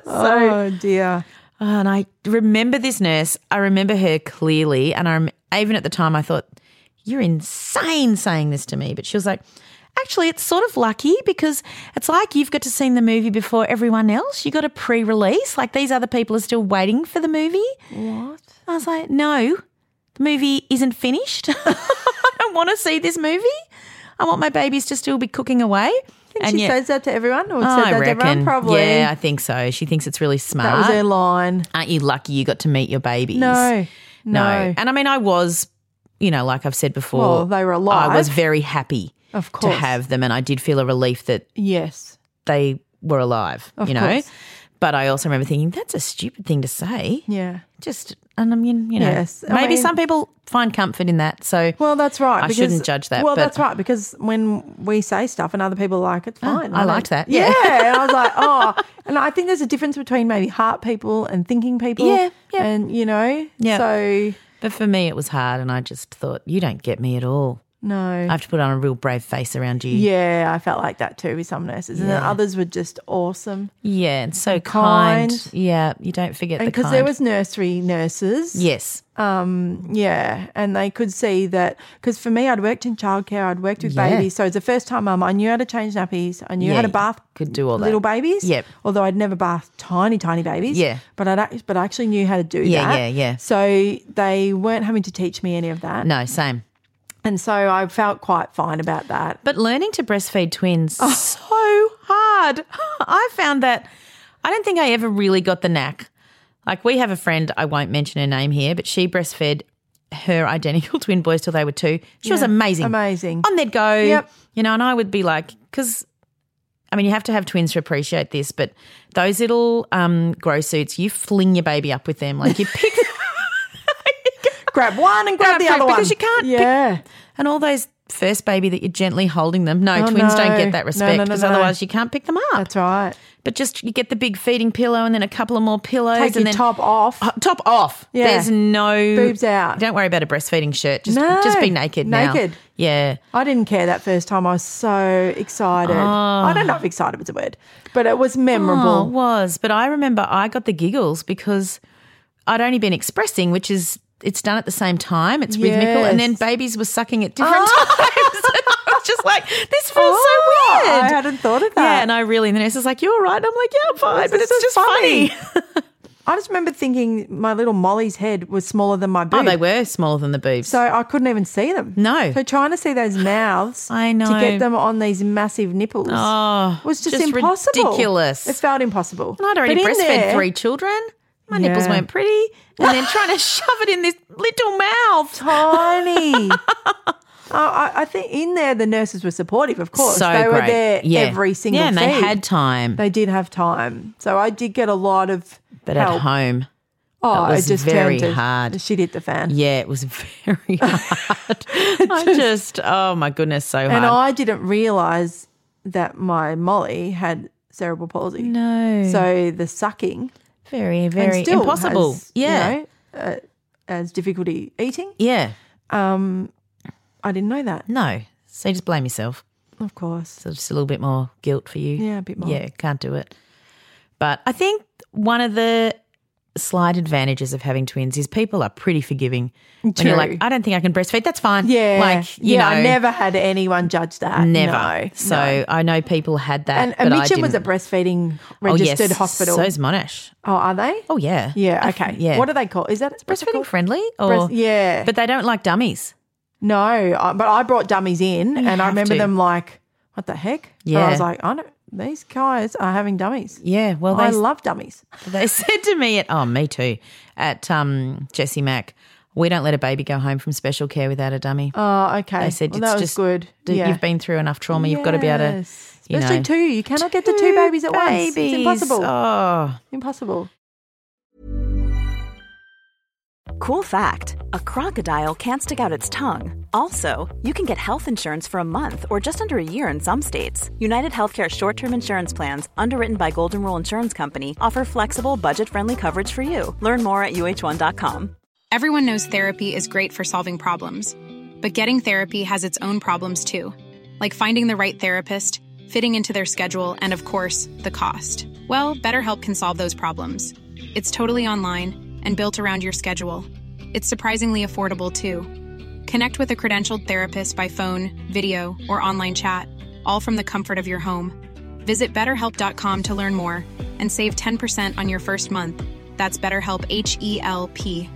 oh, dear. Oh, and I remember this nurse. I remember her clearly. And I rem- even at the time I thought, you're insane saying this to me. But she was like, actually, it's sort of lucky because it's like you've got to see the movie before everyone else. You got a pre-release. Like these other people are still waiting for the movie. What? I was like, no, the movie isn't finished. I don't want to see this movie. I want my babies to still be cooking away. Think And she yet- says that to everyone or Oh, said I that to reckon. everyone? Probably. Yeah, I think so. She thinks it's really smart. that was her line. Aren't you lucky you got to meet your babies? No. No. No. And I mean, I was, you know, like I've said before. Well, they were alive. I was very happy Of to course. have them and I did feel a relief that Yes. they were alive, Of you know. course. But I also remember thinking, that's a stupid thing to say. Yeah. Just, and I mean, you know, Yes. I maybe mean- some people find comfort in that. So, Well, that's right. I because- shouldn't judge that, Well, but- that's right because when we say stuff and other people are like, it's fine. I don't- liked that. Yeah. Yeah. and I was like, oh. And I think there's a difference between maybe heart people and thinking people. Yeah, yeah. And, you know, Yeah. so but for me, it was hard and I just thought, you don't get me at all. no. I have to put on a real brave face around you. Yeah, I felt like that too with some nurses. And then Yeah. others were just awesome. Yeah, and so kind. kind. Yeah, you don't forget the And because kind. there was nursery nurses. yes. Um, yeah, and they could see that because for me, I'd worked in childcare, I'd worked with Yeah. babies, so it's the first time mum, I knew how to change nappies, I knew Yeah, how to bath, could do all that. little babies. Yep. Although I'd never bathed tiny, tiny babies. Yeah. but I'd act- but I actually knew how to do Yeah, that. yeah, yeah. So they weren't having to teach me any of that, No, same. and so I felt quite fine about that. But learning to breastfeed twins Oh. so hard. I found that I don't think I ever really got the knack. Like we have a friend, I won't mention her name here, but she breastfed her identical twin boys till they were two. She was Yeah, amazing. amazing. On they'd go. Yep. You know, and I would be like, because I mean, you have to have twins to appreciate this, but those little um, grow suits, you fling your baby up with them. Like you pick Grab one and grab Grab the other one because you can't pick- Yeah. and all those first baby that you're gently holding them. No, Oh, twins don't no. get that No, respect no, no, because no. otherwise you can't pick them up. That's right. But just you get the big feeding pillow and then a couple of more pillows Take and your then top off. Uh, top off. Yeah. There's no Boobs out. Don't worry about a breastfeeding shirt. Just No. just be naked. now. Naked. Yeah. I didn't care that first time. I was so excited. I don't know if excited was a word, but it was Oh, it memorable. was. But I remember I got the giggles because I'd only been expressing, which is it's done at the same time. It's rhythmical, and then Yes. babies were sucking at different Oh. times. I was just like, this feels Oh, so weird. I hadn't thought of that. Yeah, and I really, and the nurse was like, "You all right?" And I'm like, "Yeah, I'm fine," This but is it's just so funny. funny. I just remember thinking my little Molly's head was smaller than my boob. Oh, they were smaller than the boobs. So I couldn't even see them. No. So trying to see those mouths I know. to get them on these massive nipples Oh, was just, just impossible. ridiculous. It felt impossible. And I'd already But in breastfed there- three children. My nipples Yeah. weren't pretty. And then trying to shove it in this little mouth. Tiny. Oh, I, I think in there the nurses were supportive, of course. So they were great. there Yeah. every single Yeah, and they feed. had time. They did have time. So I did get a lot of But help. at home, oh, it was it just very turned to, hard. Shit hit the fan. yeah, it was very hard. I just, oh my goodness, so hard. And I didn't realise that my Molly had cerebral palsy. no. So the sucking very, and very still impossible. has, yeah. You know, uh, has difficulty eating. Yeah. Um, I didn't know that, No. So you just blame yourself. of course. So just a little bit more guilt for you. Yeah, a bit more. Yeah, can't do it. But I think one of the slight advantages of having twins is people are pretty forgiving. When True. you're like, I don't think I can breastfeed, that's fine. Yeah. Like, you yeah, know. I never had anyone judge that. Never. No, so no. I know people had that. And, but and I Mitchum was a didn't. breastfeeding Oh, yes. registered hospital. So is Monash. Oh, are they? Oh, yeah. Yeah, I- okay. yeah. What do they call? Is that what's it Breastfeeding called? friendly? Or, Breast- yeah. But they don't like dummies. No, I- but I brought dummies in and I have remember to. them like, what the heck? But Yeah. I was like, I don't, these guys are having dummies. Yeah, well, I they, love dummies. they said to me at, oh, me too, at um, Jessie Mac, we don't let a baby go home from special care without a dummy. Oh, okay. They said well, it's that was just good. d- Yeah. You've been through enough trauma. You've got to be able to, Yes. you Especially know. two. You cannot get to two babies at once. It's babies. impossible. Oh, Impossible. Cool fact, a crocodile can't stick out its tongue. Also, you can get health insurance for a month or just under a year in some states. United Healthcare short-term insurance plans, underwritten by Golden Rule Insurance Company, offer flexible, budget-friendly coverage for you. Learn more at U H one dot com. Everyone knows therapy is great for solving problems, but getting therapy has its own problems too, like finding the right therapist, fitting into their schedule, and of course, the cost. Well, BetterHelp can solve those problems. It's totally online and built around your schedule. It's surprisingly affordable too. Connect with a credentialed therapist by phone, video, or online chat, all from the comfort of your home. Visit better help dot com to learn more and save ten percent on your first month. That's BetterHelp, H E L P.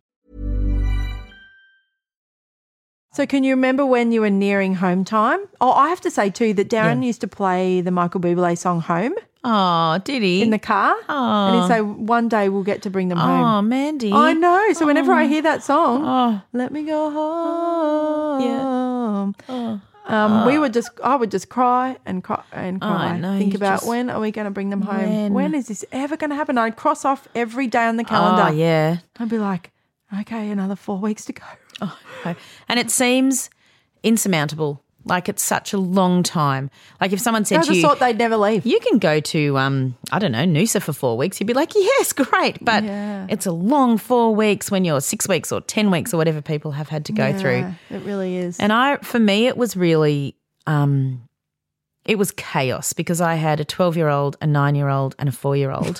So can you remember when you were nearing home time? Oh, I have to say too that Darren used to play the Michael Bublé song Home oh, did he? in the car. Oh. And he'd say, one day we'll get to bring them oh, home. Mandy. I know. So whenever I hear that song, Oh, let me go home. Yeah. oh. Um, we would just, I would just cry and cry and cry. know, Think you about just- when are we going to bring them home? When? When is this ever going to happen? I'd cross off every day on the calendar. Oh, yeah. I'd be like, okay, another four weeks to go. Oh, okay. And it seems insurmountable. Like it's such a long time. Like if someone I said just to you, thought they'd never leave. you can go to, um, I don't know, Noosa for four weeks. You'd be like, yes, great. But Yeah. it's a long four weeks when you're six weeks or ten weeks or whatever people have had to go Yeah, through. It really is. And I, for me, it was really, um, it was chaos because I had a twelve-year-old, a nine-year-old and a four-year-old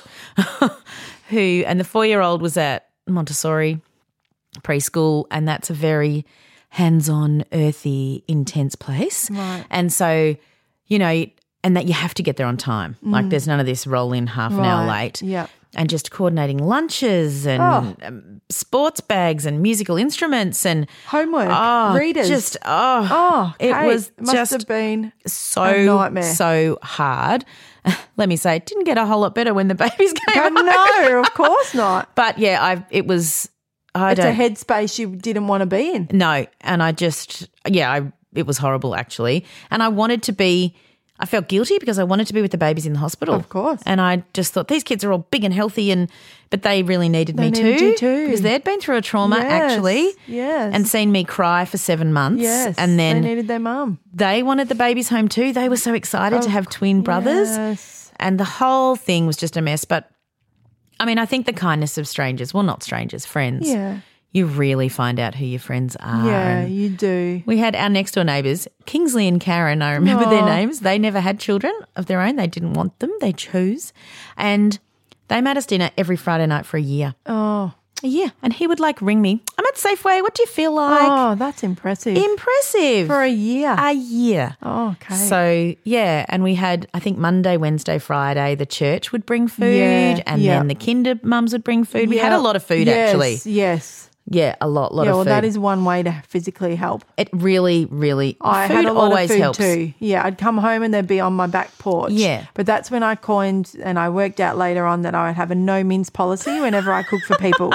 who, and the four-year-old was at Montessori preschool, and that's a very hands-on, earthy, intense place. Right. And so, you know, and that you have to get there on time. Like there's none of this roll in half an hour Mm. Right. late. Yep. And just coordinating lunches and Oh. um, sports bags and musical instruments and Homework, oh, readers. Just oh, oh, it Kate, was must just have been so a nightmare. so hard. Let me say, it didn't get a whole lot better when the babies came. God, along. no, of course not. But yeah, I it was. I It's a don't headspace you didn't want to be in. no, and I just yeah, I it was horrible actually, and I wanted to be. I felt guilty because I wanted to be with the babies in the hospital. Of course. And I just thought these kids are all big and healthy and but they really needed They me needed too. you too. Because they'd been through a trauma Yes, actually. yes. And seen me cry for seven months. Yes, And then they needed their mum. they wanted the babies home too. They were so excited to have twin brothers. Yes. And the whole thing was just a mess. But I mean, I think the kindness of strangers, well, not strangers, friends. Yeah. You really find out who your friends are. Yeah, And you do. we had our next door neighbours, Kingsley and Karen, I remember their Aw. names. They never had children of their own. They didn't want them. They chose. And they made us dinner every Friday night for a year. Oh, A year. And he would like ring me. I'm at Safeway. What do you feel like? oh, that's impressive. Impressive. For a year. A year. oh, okay. So, yeah, and we had, I think, Monday, Wednesday, Friday, the church would bring food Yeah, and yeah. then the kinder mums would bring food. We had Yeah. a lot of food, Yes, actually. Yes. Yeah, a lot, lot yeah, of well, food. that is one way to physically help. It really, really, I food had a lot always of food helps. too. Yeah, I'd come home and they'd be on my back porch. Yeah. But that's when I coined and I worked out later on that I would have a no mince policy whenever I cook for people.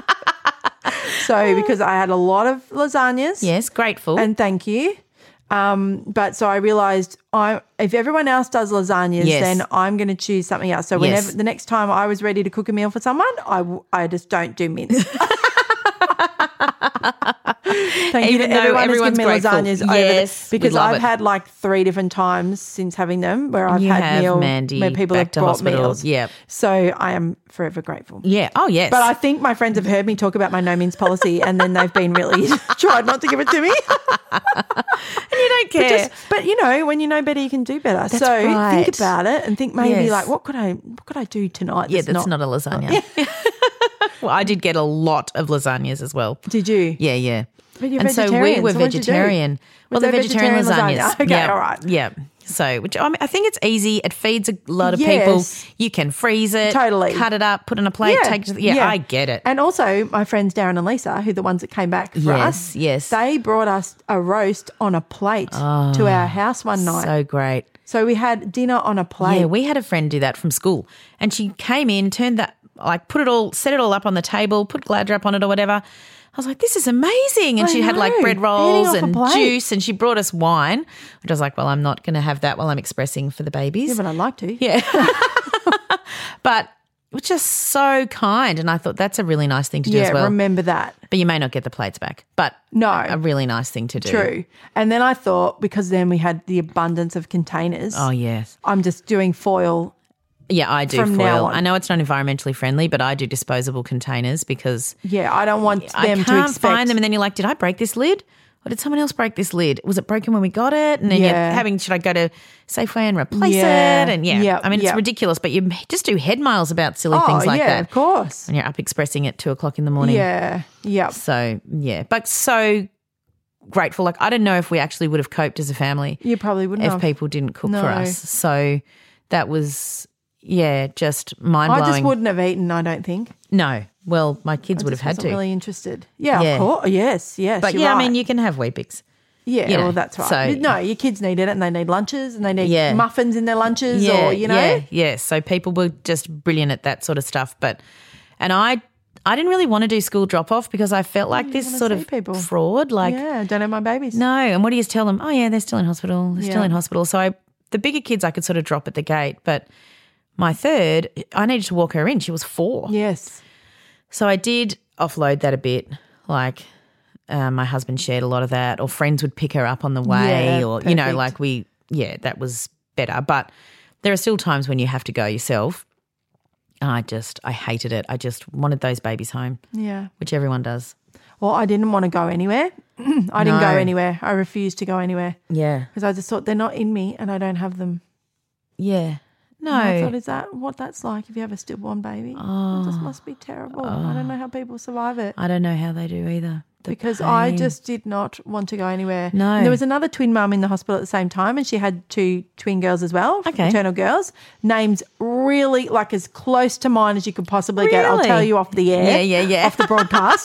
So because I had a lot of lasagnas. Yes, grateful. And thank you. Um, but so I realised I if everyone else does lasagnas, Yes. then I'm going to choose something else. So whenever Yes. the next time I was ready to cook a meal for someone, I, w- I just don't do mince. Thank you Even to though everyone who's everyone's given me grateful. lasagnas over Yes, the, we because love I've it. had like three different times since having them where I've You had have, meal Mandy, where people back have to brought hospital. meals. Yep. So I am forever grateful. Yeah. Oh, yes. But I think my friends have heard me talk about my no mince policy and then they've been really tried not to give it to me. you don't care. But, just, but you know, when you know better, you can do better. That's so right. think about it and think maybe Yes. like, what could I, what could I do tonight? yeah, that's not, a lasagna. Well, I did get a lot of lasagnas as well. Did you? Yeah, yeah. But you're and so we vegetarian, were so what'd you do? vegetarian. Well, Was the there vegetarian, vegetarian lasagnas. lasagna? Okay, yeah, all right. Yeah. So, which I, mean, I think it's easy. It feeds a lot of Yes. people. You can freeze it, Totally. cut it up, put it on a plate, take it. To the, yeah, I get it. And also, my friends Darren and Lisa, who are the ones that came back for Yes, us, yes. they brought us a roast on a plate to our house one night. So great. So we had dinner on a plate. Yeah, we had a friend do that from school, and she came in, turned that, like, put it all, set it all up on the table, put glad wrap on it or whatever. I was like, this is amazing. And I she had like know, bread eating rolls off a and plate. juice, and she brought us wine, which I was like, well, I'm not going to have that while I'm expressing for the babies. Yeah, but I'd like to. Yeah. But it was just so kind, and I thought that's a really nice thing to do Yeah, as well. remember that. But you may not get the plates back, but No. a really nice thing to do. True. And then I thought, because then we had the abundance of containers, Oh, yes. I'm just doing foil. Yeah, I do From now foil. on. I know it's not environmentally friendly, but I do disposable containers because Yeah, I don't want I them can't to expect. find them. And then you're like, did I break this lid? Or did someone else break this lid? Was it broken when we got it? And then Yeah. you're having, should I go to Safeway and replace Yeah. it? And yeah, Yep, I mean, it's yep. ridiculous, but you just do head miles about silly oh, things like yeah, that. of course. And you're up expressing at two o'clock in the morning. Yeah, yep. So, yeah, but so grateful. Like, I don't know if we actually would have coped as a family You probably wouldn't if have. people didn't cook No. for us. So that was, yeah, just mind I blowing. just wouldn't have eaten, I don't think. No. Well, my kids I would have just had wasn't to. really interested. Yeah, Yeah. of course. Yes, yes. But you're yeah, I right. mean, you can have Weet-Bix. Yeah, you know, well, that's right. so- no, your kids need it, and they need lunches, and they need Yeah. muffins in their lunches, Yeah, or you know, yeah, yeah. So people were just brilliant at that sort of stuff. But and I, I didn't really want to do school drop off because I felt like this wanna sort see of people. fraud. Like, yeah, don't have my babies. no. And what do you tell them? Oh yeah, they're still in hospital. They're still Yeah. in hospital. So I, the bigger kids, I could sort of drop at the gate, but my third, I needed to walk her in. She was four. Yes, So I did offload that a bit. Like uh, my husband shared a lot of that, or friends would pick her up on the way, Yeah, or, you know, perfect. like we, yeah, that was better. But there are still times when you have to go yourself. And I just, I hated it. I just wanted those babies home, yeah. which everyone does. Well, I didn't want to go anywhere. I didn't No. go anywhere. I refused to go anywhere Yeah. because I just thought they're not in me, and I don't have them. Yeah. No. And I thought, is that what that's like if you have a stillborn baby? Oh, it just must be terrible. I don't know how people survive it. I don't know how they do either. The Because I pain. just did not want to go anywhere. No. And there was another twin mum in the hospital at the same time, and she had two twin girls as well, Okay. maternal girls. Names really like as close to mine as you could possibly get. I'll Really? tell you off the air. Yeah, yeah, yeah. Off the broadcast.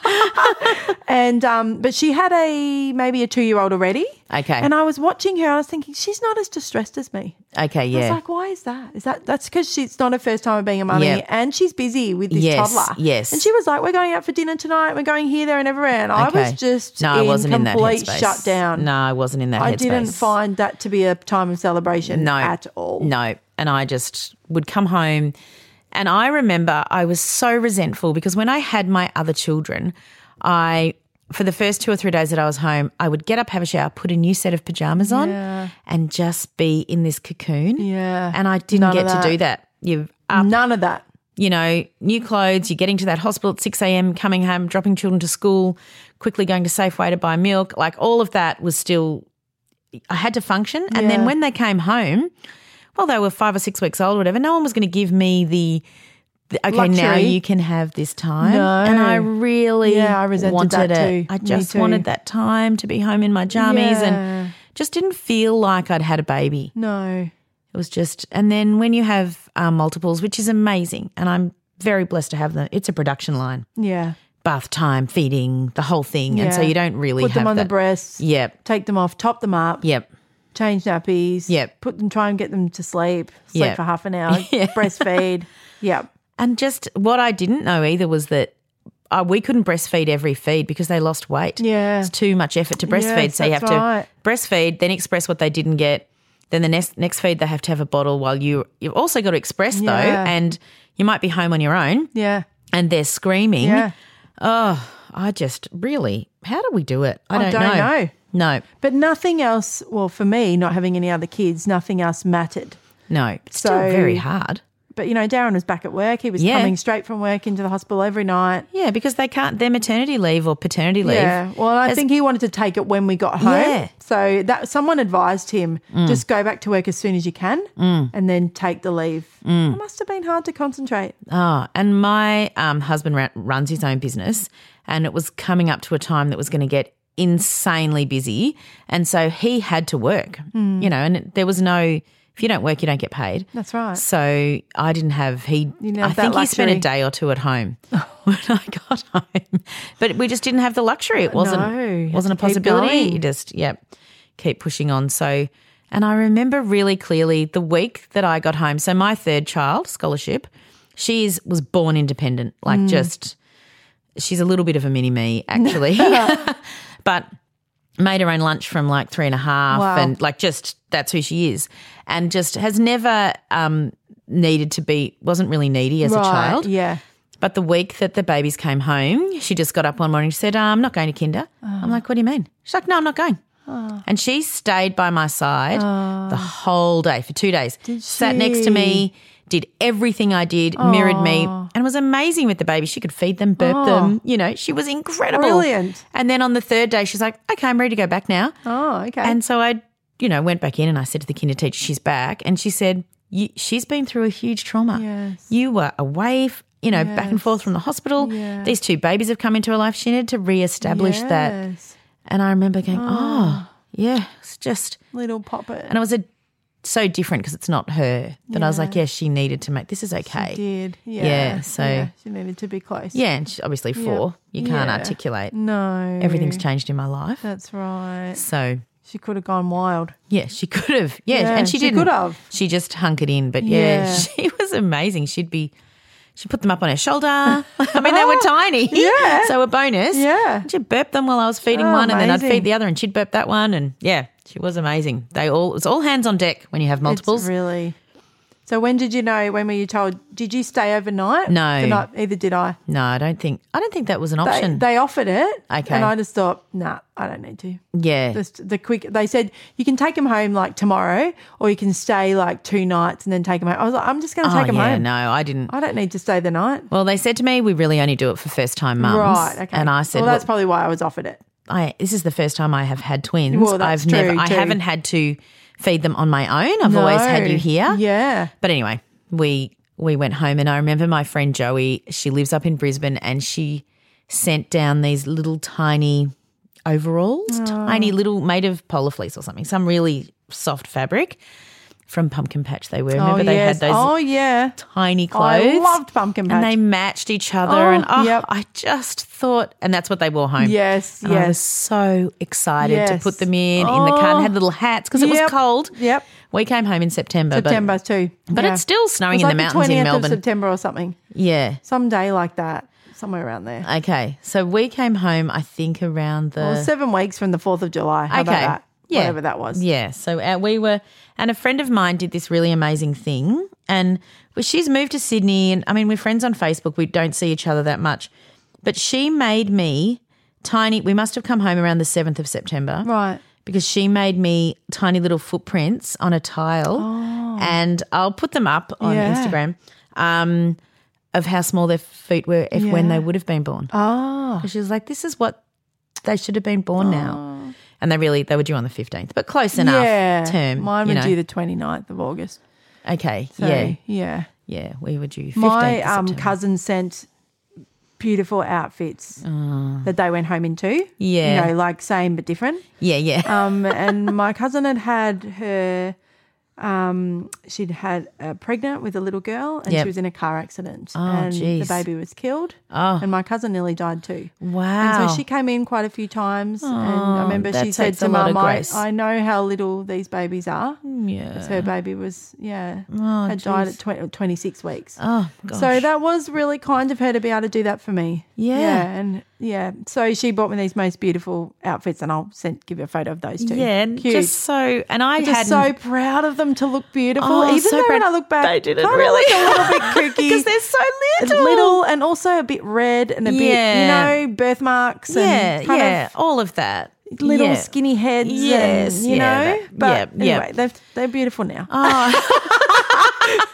and um, but she had a maybe a two year old already. Okay. And I was watching her, and I was thinking, she's not as distressed as me. Okay, I was yeah. like, why is that? Is that that's because she's not her first time of being a mummy, Yep. and she's busy with this Yes, toddler. yes. And she was like, "We're going out for dinner tonight. We're going here, there, and everywhere." And I Okay. was just no, I in wasn't in that complete headspace. shutdown. No, I wasn't in that I headspace. didn't find that to be a time of celebration no, at all. No. And I just would come home, and I remember I was so resentful because when I had my other children, I, for the first two or three days that I was home, I would get up, have a shower, put a new set of pajamas on, Yeah. and just be in this cocoon. Yeah. And I didn't None get of to that. do that. You've up, None of that. you know, new clothes, you're getting to that hospital at six a.m., coming home, dropping children to school, quickly going to Safeway to buy milk. Like all of that was still, I had to function. And Yeah. then when they came home, well, they were five or six weeks old or whatever, no one was going to give me the, the okay, now Luxury. you can have this time. No. And I really Yeah, I resented wanted that it. too. I Me just too. wanted that time to be home in my jammies Yeah. and just didn't feel like I'd had a baby. No. It was just, and then when you have um, multiples, which is amazing, and I'm very blessed to have them, it's a production line. Yeah. Bath time, feeding, the whole thing. And so Yeah. you don't really Put have them on that. the breasts. Yep, Take them off. Top them up. yep, Change nappies. Yep. Put them. Try and get them to sleep. Sleep Yep. for half an hour. Breastfeed. Yep. And just what I didn't know either was that uh, we couldn't breastfeed every feed because they lost weight. Yeah. It's too much effort to breastfeed. Yes, so you have that's right. to breastfeed, then express what they didn't get. Then the next next feed they have to have a bottle while you, you've also got to express though, Yeah. and you might be home on your own Yeah. and they're screaming. Yeah. Oh, I just really, how do we do it? I I don't, don't know. know. No, But nothing else, well, for me, not having any other kids, nothing else mattered. no. It's So- still very hard. but, you know, Darren was back at work. He was Yeah. coming straight from work into the hospital every night. Yeah, because they can't, their maternity leave or paternity leave. Yeah, well, I has- think he wanted to take it when we got home. Yeah. So that someone advised him, Mm. just go back to work as soon as you can and then take the leave. Mm. It must have been hard to concentrate. Oh, and my um, husband ra- runs his own business, and it was coming up to a time that was going to get insanely busy, and so he had to work, Mm. you know, and there was no, if you don't work, you don't get paid. That's right. So I didn't have, he, You didn't I have that think he spent a luxury. day or two at home when I got home, but we just didn't have the luxury. It wasn't, No, you had wasn't a to keep possibility. going. You just, yeah, keep pushing on. So, and I remember really clearly the week that I got home. So my third child, Scholarship, she is, was born independent, like Mm. just, she's a little bit of a mini me actually, but made her own lunch from like three and a half Wow. and like just that's who she is, and just has never um, needed to be, wasn't really needy as right, a child. Yeah. But the week that the babies came home, she just got up one morning and said, uh, I'm not going to kinder. I'm like, what do you mean? She's like, no, I'm not going. And she stayed by my side the whole day for two days. Sat next to me, did everything I did, mirrored me, and was amazing with the baby. She could feed them, burp them. You know, she was incredible. Brilliant. And then on the third day, she's like, okay, I'm ready to go back now. Oh, okay. And so I, you know, went back in and I said to the kinder teacher, she's back. And she said, you, she's been through a huge trauma. Yes. You were away, f- you know, back and Yes. forth from the hospital. Yeah. These two babies have come into her life. She needed to reestablish that. Yes. And I remember going, oh, yeah, it's just, Little poppet. and it was a so different because it's not her. That I was like, yeah, she needed to make, this is okay. She did. Yeah. Yeah, so- yeah, she needed to be close. Yeah, and she's obviously four. You can't Yeah. articulate. No. Everything's changed in my life. That's right. So, She could have gone wild. yeah, she could have. Yeah, Yeah, and she, she didn't. could have. She just hunkered in. But yeah, Yeah. she was amazing. She'd be, she put them up on her shoulder. I mean, they were tiny. Yeah. So a bonus. Yeah. She'd burp them while I was feeding Oh, one, and then I'd amazing. feed the other, and she'd burp that one. And yeah, she was amazing. They all, it's all hands on deck when you have multiples. It's really. So when did you know? When were you told? Did you stay overnight? No. The night, either did I. No, I don't think, I don't think that was an They, option. they offered it. Okay. And I just thought, nah, I don't need to. yeah. Just the quick. They said you can take them home like tomorrow, or you can stay like two nights and then take them home. I was like, I'm just going to oh, take them yeah, home. no, I didn't. I don't need to stay the night. Well, they said to me, we really only do it for first time mums. Right. Okay. And I said, well, that's well, probably why I was offered it. I, this is the first time I have had twins. Well, that's I've never, true, I too. haven't had to feed them on my own. I've always had No. you here. Yeah. But anyway, we we went home, and I remember my friend Joey, she lives up in Brisbane, and she sent down these little tiny overalls, tiny little, made of polar fleece or something, some really soft fabric from Pumpkin Patch they were. Remember oh, they yes. had those Oh, yeah. tiny clothes. I loved Pumpkin Patch. And they matched each other, Oh, and oh, yep. I just thought, and that's what they wore home. Yes, And I was yes. so excited to Yes. put them in in the car, and had little hats because it was Yep. cold. Yep. We came home in September. September but, too. but Yeah. it's still snowing It was in the like mountains in twentieth Melbourne. of September or something. Yeah. Some day like that, somewhere around there. Okay. So we came home, I think, around the. Well, seven weeks from the fourth of July. How about Okay. that? Yeah. Whatever that was. Yeah. So uh, we were, and a friend of mine did this really amazing thing. And well, she's moved to Sydney. And I mean, we're friends on Facebook. We don't see each other that much. But she made me tiny, we must have come home around the seventh of September. Right. Because she made me tiny little footprints on a tile. And I'll put them up on Oh. Yeah. Instagram um, of how small their feet were if when Yeah. they would have been born. Oh. She was like, this is what they should have been born now. And they really, they were due on the fifteenth, but close enough Yeah. term. Mine you were know. due the twenty-ninth of August. Okay, So, yeah, yeah. yeah, we were due fifteenth My of um, September. cousin sent beautiful outfits that they went home into. Yeah. You know, like same but different. Yeah, yeah. Um, and my cousin had had her, um, she'd had uh, pregnant with a little girl, and Yep. she was in a car accident, Oh, and geez. the baby was killed. Oh. And my cousin nearly died too. Wow. And so she came in quite a few times, and I remember that she said takes a to lot of Mum, I, grace. I know how little these babies are. yeah. 'Cause her baby was, yeah, Oh, had died geez. at twenty, twenty-six weeks. Oh, gosh. So that was really kind of her to be able to do that for me. Yeah. Yeah. And yeah. So she bought me these most beautiful outfits, and I'll send give you a photo of those too. yeah, and Cute. just so, and I I'm had just so proud of them to look beautiful. Oh, Even so though when proud. I look back, They didn't kinda really. look a little bit kooky. because they're so little. Little and also a bit red and a Yeah. bit, you know, birthmarks Yeah, and kind yeah, of all of that. little yeah. skinny heads. Yes, and, you yeah, know. that- but yeah, yeah. anyway, they're they're beautiful now. Oh.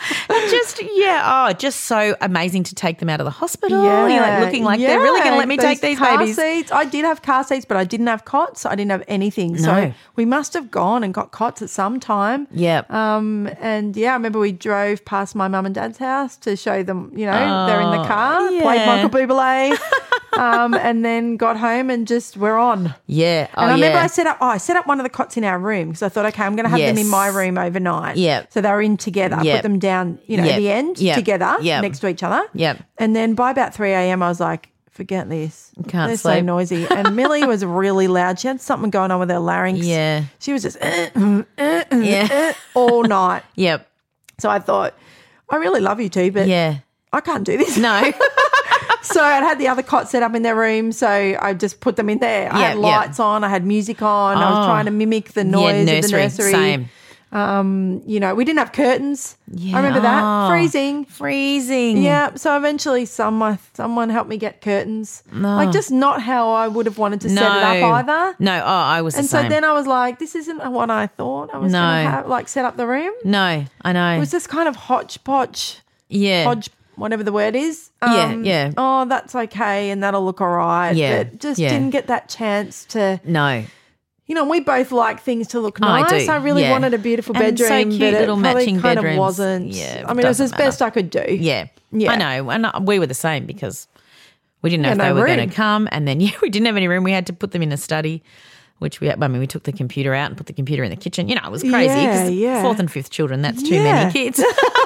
And just, yeah, oh, just so amazing to take them out of the hospital. Yeah, You're like looking like they're really going to let me those take these car babies. Seats. I did have car seats, but I didn't have cots. I didn't have anything. So No. we must have gone and got cots at some time. Yep. Um, and yeah, I remember we drove past my mum and dad's house to show them, you know, they're in the car, yeah. played Michael Bublé, um, and then got home and just we're on. Yeah. Oh, And I remember yeah. I set up. Oh, I set up one of the cots in our room because I thought, okay, I'm going to have them in Yes. my room overnight. Yep. So they were in together. I Yep. put them down, you know, Yep. at the end Yep. together Yep. next to each other. Yep. And then by about three a.m. I was like, forget this. Can't They're so sleep. noisy. And Millie was really loud. She had something going on with her larynx. Yeah. She was just uh, uh, uh, Yeah. uh, all night. Yep. So I thought, I really love you two, but Yeah. I can't do this. No. So I had the other cot set up in their room, so I just put them in there. I Yeah, had yeah. lights on, I had music on, I was Oh. trying to mimic the Yeah, noise of the nursery. nursery. Same. Um, you know, we didn't have curtains. Yeah. I remember that. Oh. Freezing. Freezing. Yeah, so eventually someone someone helped me get curtains. Like just not how I would have wanted to set it up either. No. Oh, I was And the so same. then I was like, this isn't what I thought I was No. going to have, like set up the room. no, I know. It was just kind of hodgepodge, yeah. hodge, whatever the word is. Yeah, yeah. Oh, that's okay and that'll look all right. Yeah, But just yeah. didn't get that chance to, No. you know, we both like things to look Oh, I nice. do, I, really yeah. wanted a beautiful And so bedroom, cute but it little probably matching kind bedrooms. of wasn't. Yeah, I mean, it was doesn't as best matter. I could do. Yeah. Yeah. I know. And uh, we were the same because we didn't know Yeah, if no they were going room. to come. And then, yeah, we didn't have any room. We had to put them in a study, which we, I mean, we took the computer out and put the computer in the kitchen. You know, it was crazy. 'cause Yeah, yeah. Fourth and fifth children, that's too Yeah. many kids.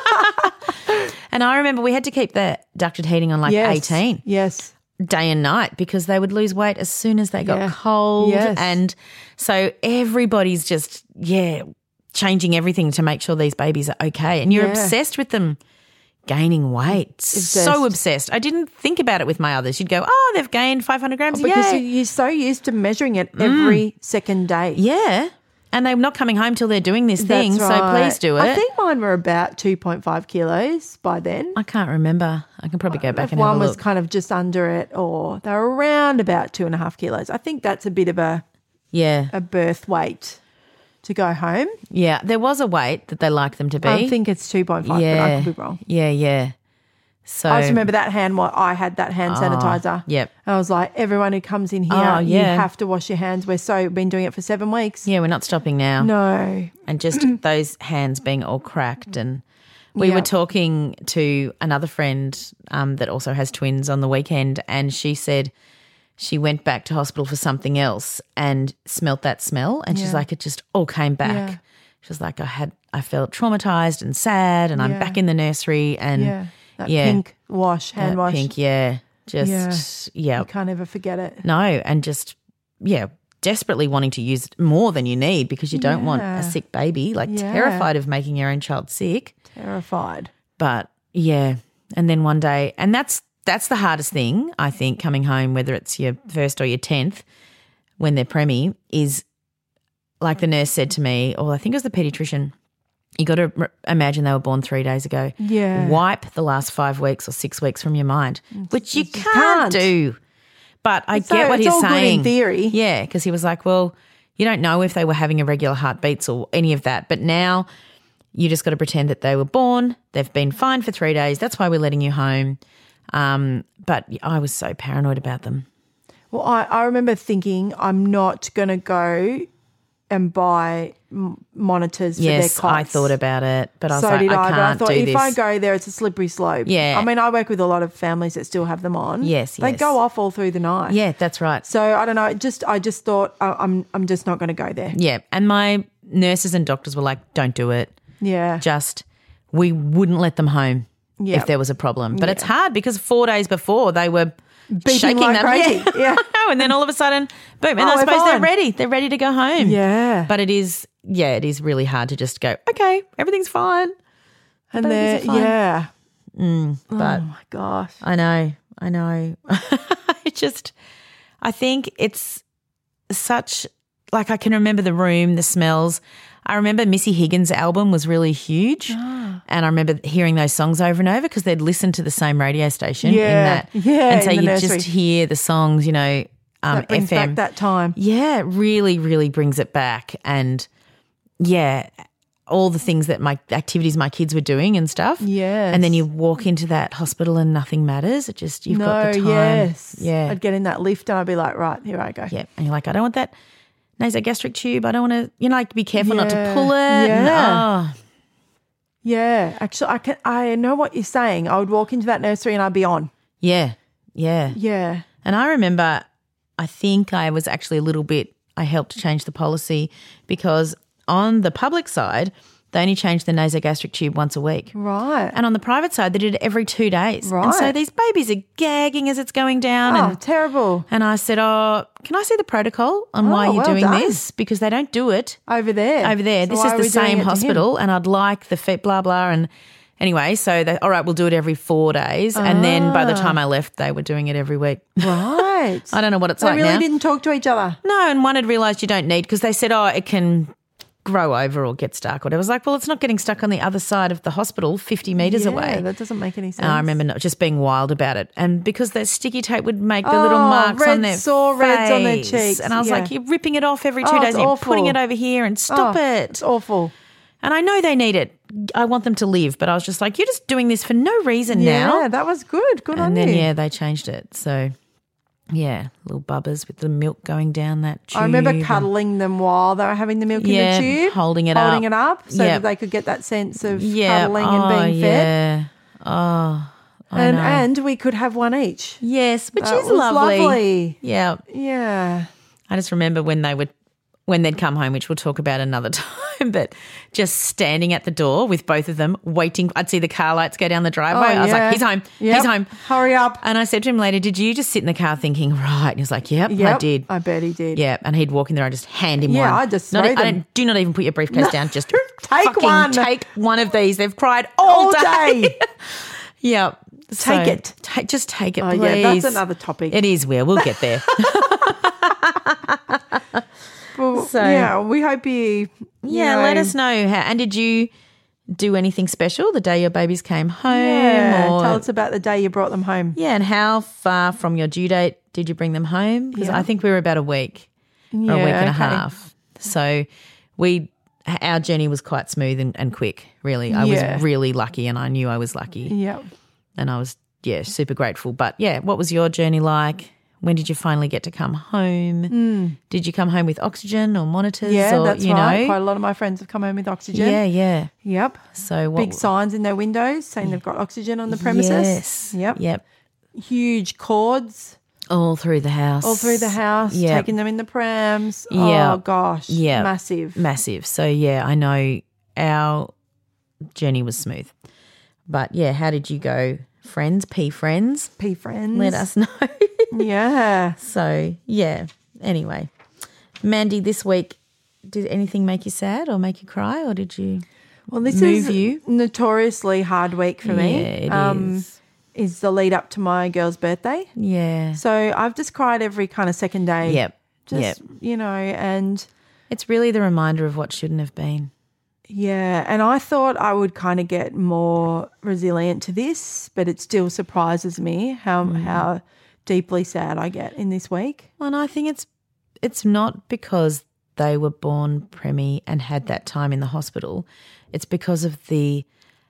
And I remember we had to keep the ducted heating on like Yes. eighteen. Yes. Day and night because they would lose weight as soon as they got Yeah. cold. Yes. And so everybody's just, yeah, changing everything to make sure these babies are okay. And you're Yeah. obsessed with them gaining weight. Obsessed. So obsessed. I didn't think about it with my others. You'd go, oh, they've gained five hundred grams. Because Yay. you- you're so used to measuring it every second day. Yeah. And they're not coming home till they're doing this thing. That's So right. please do it. I think mine were about two point five kilos by then. I can't remember. I can probably go back If and have one a was look. kind of just under it, or they were around about two and a half kilos. I think that's a bit of a, Yeah. a birth weight to go home. Yeah. There was a weight that they like them to be. I think it's two point five, yeah. but I could be wrong. Yeah, yeah. So I just remember that hand. What I had that hand sanitizer. yep. I was like, everyone who comes in here, Oh, you yeah. have to wash your hands. We're so been doing it for seven weeks. Yeah, we're not stopping now. No. And just those hands being all cracked. And we Yeah. were talking to another friend um, that also has twins on the weekend, and she said she went back to hospital for something else and smelt that smell, and she's Yeah. like, it just all came back. Yeah. She's like, I had, I felt traumatized and sad, and I'm Yeah. back in the nursery, and Yeah. That yeah, pink wash, hand that wash. pink, yeah, just yeah, You can't ever forget it. no, and just yeah, desperately wanting to use more than you need because you don't want Yeah. a sick baby, like Yeah. terrified of making your own child sick. Terrified. But yeah, and then one day, and that's that's the hardest thing I think coming home, whether it's your first or your tenth, when they're preemie, is like the nurse said to me, or I think it was the pediatrician. You got to re- imagine they were born three days ago. Yeah. Wipe the last five weeks or six weeks from your mind, which you which you can't, can't. do. But I So get what it's he's all good in saying. theory. Yeah, because he was like, well, you don't know if they were having irregular heartbeats or any of that. But now you just got to pretend that they were born. They've been fine for three days. That's why we're letting you home. Um, but I was so paranoid about them. Well, I, I remember thinking I'm not going to go and buy m- monitors for Yes, their cots. I thought about it, but I was so like, did I I, can't but I thought do if this. I go there, it's a slippery slope. Yeah. I mean, I work with a lot of families that still have them on. Yes, They yes. go off all through the night. Yeah, that's right. So I don't know. it Just I just thought uh, I'm I'm just not going to go there. Yeah, and my nurses and doctors were like, don't do it. Yeah. Just we wouldn't let them home Yeah. if there was a problem. But it's hard because four days before they were Beating shaking like that crazy. Yeah. and then all of a sudden, boom, and Oh, I we're suppose they're fine. ready. They're ready to go home. Yeah. But it is, yeah, it is really hard to just go, okay, everything's fine. and babies they're are fine. yeah. But Oh my gosh. I know, I know. I just, I think it's such, like I can remember the room, the smells. I remember Missy Higgins' album was really huge. And I remember hearing those songs over and over because they'd listen to the same radio station Yeah, in that. yeah, And so in the you nursery. just hear the songs, you know, um, That brings F M. back that time. Yeah, it really, really brings it back. And yeah, all the things that my activities my kids were doing and stuff. Yes. And then you walk into that hospital and nothing matters. It just, you've no, got the time. yes. Yeah. I'd get in that lift and I'd be like, right, here I go. Yeah. And you're like, I don't want that nasogastric tube. I don't want to, you know, like be careful not to Yeah. pull it. Yeah. And, oh, Yeah, actually, I can. I know what you're saying. I would walk into that nursery and I'd be on. yeah. Yeah. Yeah. And I remember, I think I was actually a little bit, I helped change the policy because on the public side, they only changed the nasogastric tube once a week. Right. And on the private side, they did it every two days. And so Right. these babies are gagging as it's going down. oh, and, terrible. and I said, oh, can I see the protocol on why Oh, you're well doing done. this? Because they don't do it Over there. over there. So this why is are the we doing same it to him? hospital and I'd like the fit, blah, blah. And anyway, so they, all right, we'll do it every four days. And then by the time I left, they were doing it every week. Right. I don't know what it's They like really now. didn't talk to each other. No, and one had realised you don't need because they said, oh, it can grow over or get stuck. Or whatever. I was like, well, it's not getting stuck on the other side of the hospital, fifty metres yeah, away. that doesn't make any sense. And I remember not, just being wild about it. And because the sticky tape would make the little Oh, marks red on their sore face. reds on their cheeks. And I was Yeah. like, you're ripping it off every two Oh, days it's and you're awful. putting it over here and stop Oh, it. It's awful. And I know they need it. I want them to live. But I was just like, you're just doing this for no reason Yeah, now. that was good. Good on And then, you. yeah, they changed it. So, yeah, little bubbers with the milk going down that tube. I remember and- cuddling them while they were having the milk Yeah, in the tube. holding it holding up. it up so Yep. that they could get that sense of yeah. cuddling oh, and being fed. yeah. Oh, I And know. and we could have one each. Yes, which That is was lovely. lovely. Yeah. Yeah. I just remember when they would, when they'd come home, which we'll talk about another time, but just standing at the door with both of them, waiting. I'd see the car lights go down the driveway. I was Oh, yeah. like, he's home. Yep. He's home. Hurry up. And I said to him later, did you just sit in the car thinking, right? And he was like, yep, Yep, I did. I bet he did. Yeah, and he'd walk in there and just hand him Yeah, one. I'd just not, throw I them. don't, do not even put your briefcase down. Just Take fucking one. take one of these. They've cried all, All day. Yeah. Take it. Ta- just take it, Oh, please. yeah, that's another topic. It is, Will. We'll get there. Well, So- yeah, we hope you. you Yeah, know, let us know. How, and did you do anything special the day your babies came home? Yeah, or, tell us about the day you brought them home. yeah, and how far from your due date did you bring them home? Because Yeah. I think we were about a week or a Yeah, week and a okay. half. So we, our journey was quite smooth and, and quick, really. I Yeah. was really lucky and I knew I was lucky Yeah. and I was, yeah, super grateful. But yeah, what was your journey like? When did you finally get to come home? Did you come home with oxygen or monitors? Mm. Yeah, or, that's you right. know? Quite a lot of my friends have come home with oxygen. Yeah, yeah. Yep. So what? Big signs in their windows saying they've got oxygen on the premises. Yes. Yep. Yep. Huge cords All through the house. all through the house, Yep. taking them in the prams. Yeah. Oh, gosh. Yeah. Massive. Massive. So yeah, I know our journey was smooth. But yeah, how did you go? Friends, P friends? P friends. Let us know. Yeah. So yeah. Anyway. Mandy, this week, did anything make you sad or make you cry or did you Well, this move is you? notoriously hard week for me. Yeah, it um, is. Is the lead up to my girl's birthday. Yeah. So I've just cried every kind of second day. Yep. Just, Yep. you know, and It's really the reminder of what shouldn't have been. yeah, and I thought I would kind of get more resilient to this, but it still surprises me how Mm. how deeply sad I get in this week. Well, and I think it's it's not because they were born preemie and had that time in the hospital. It's because of the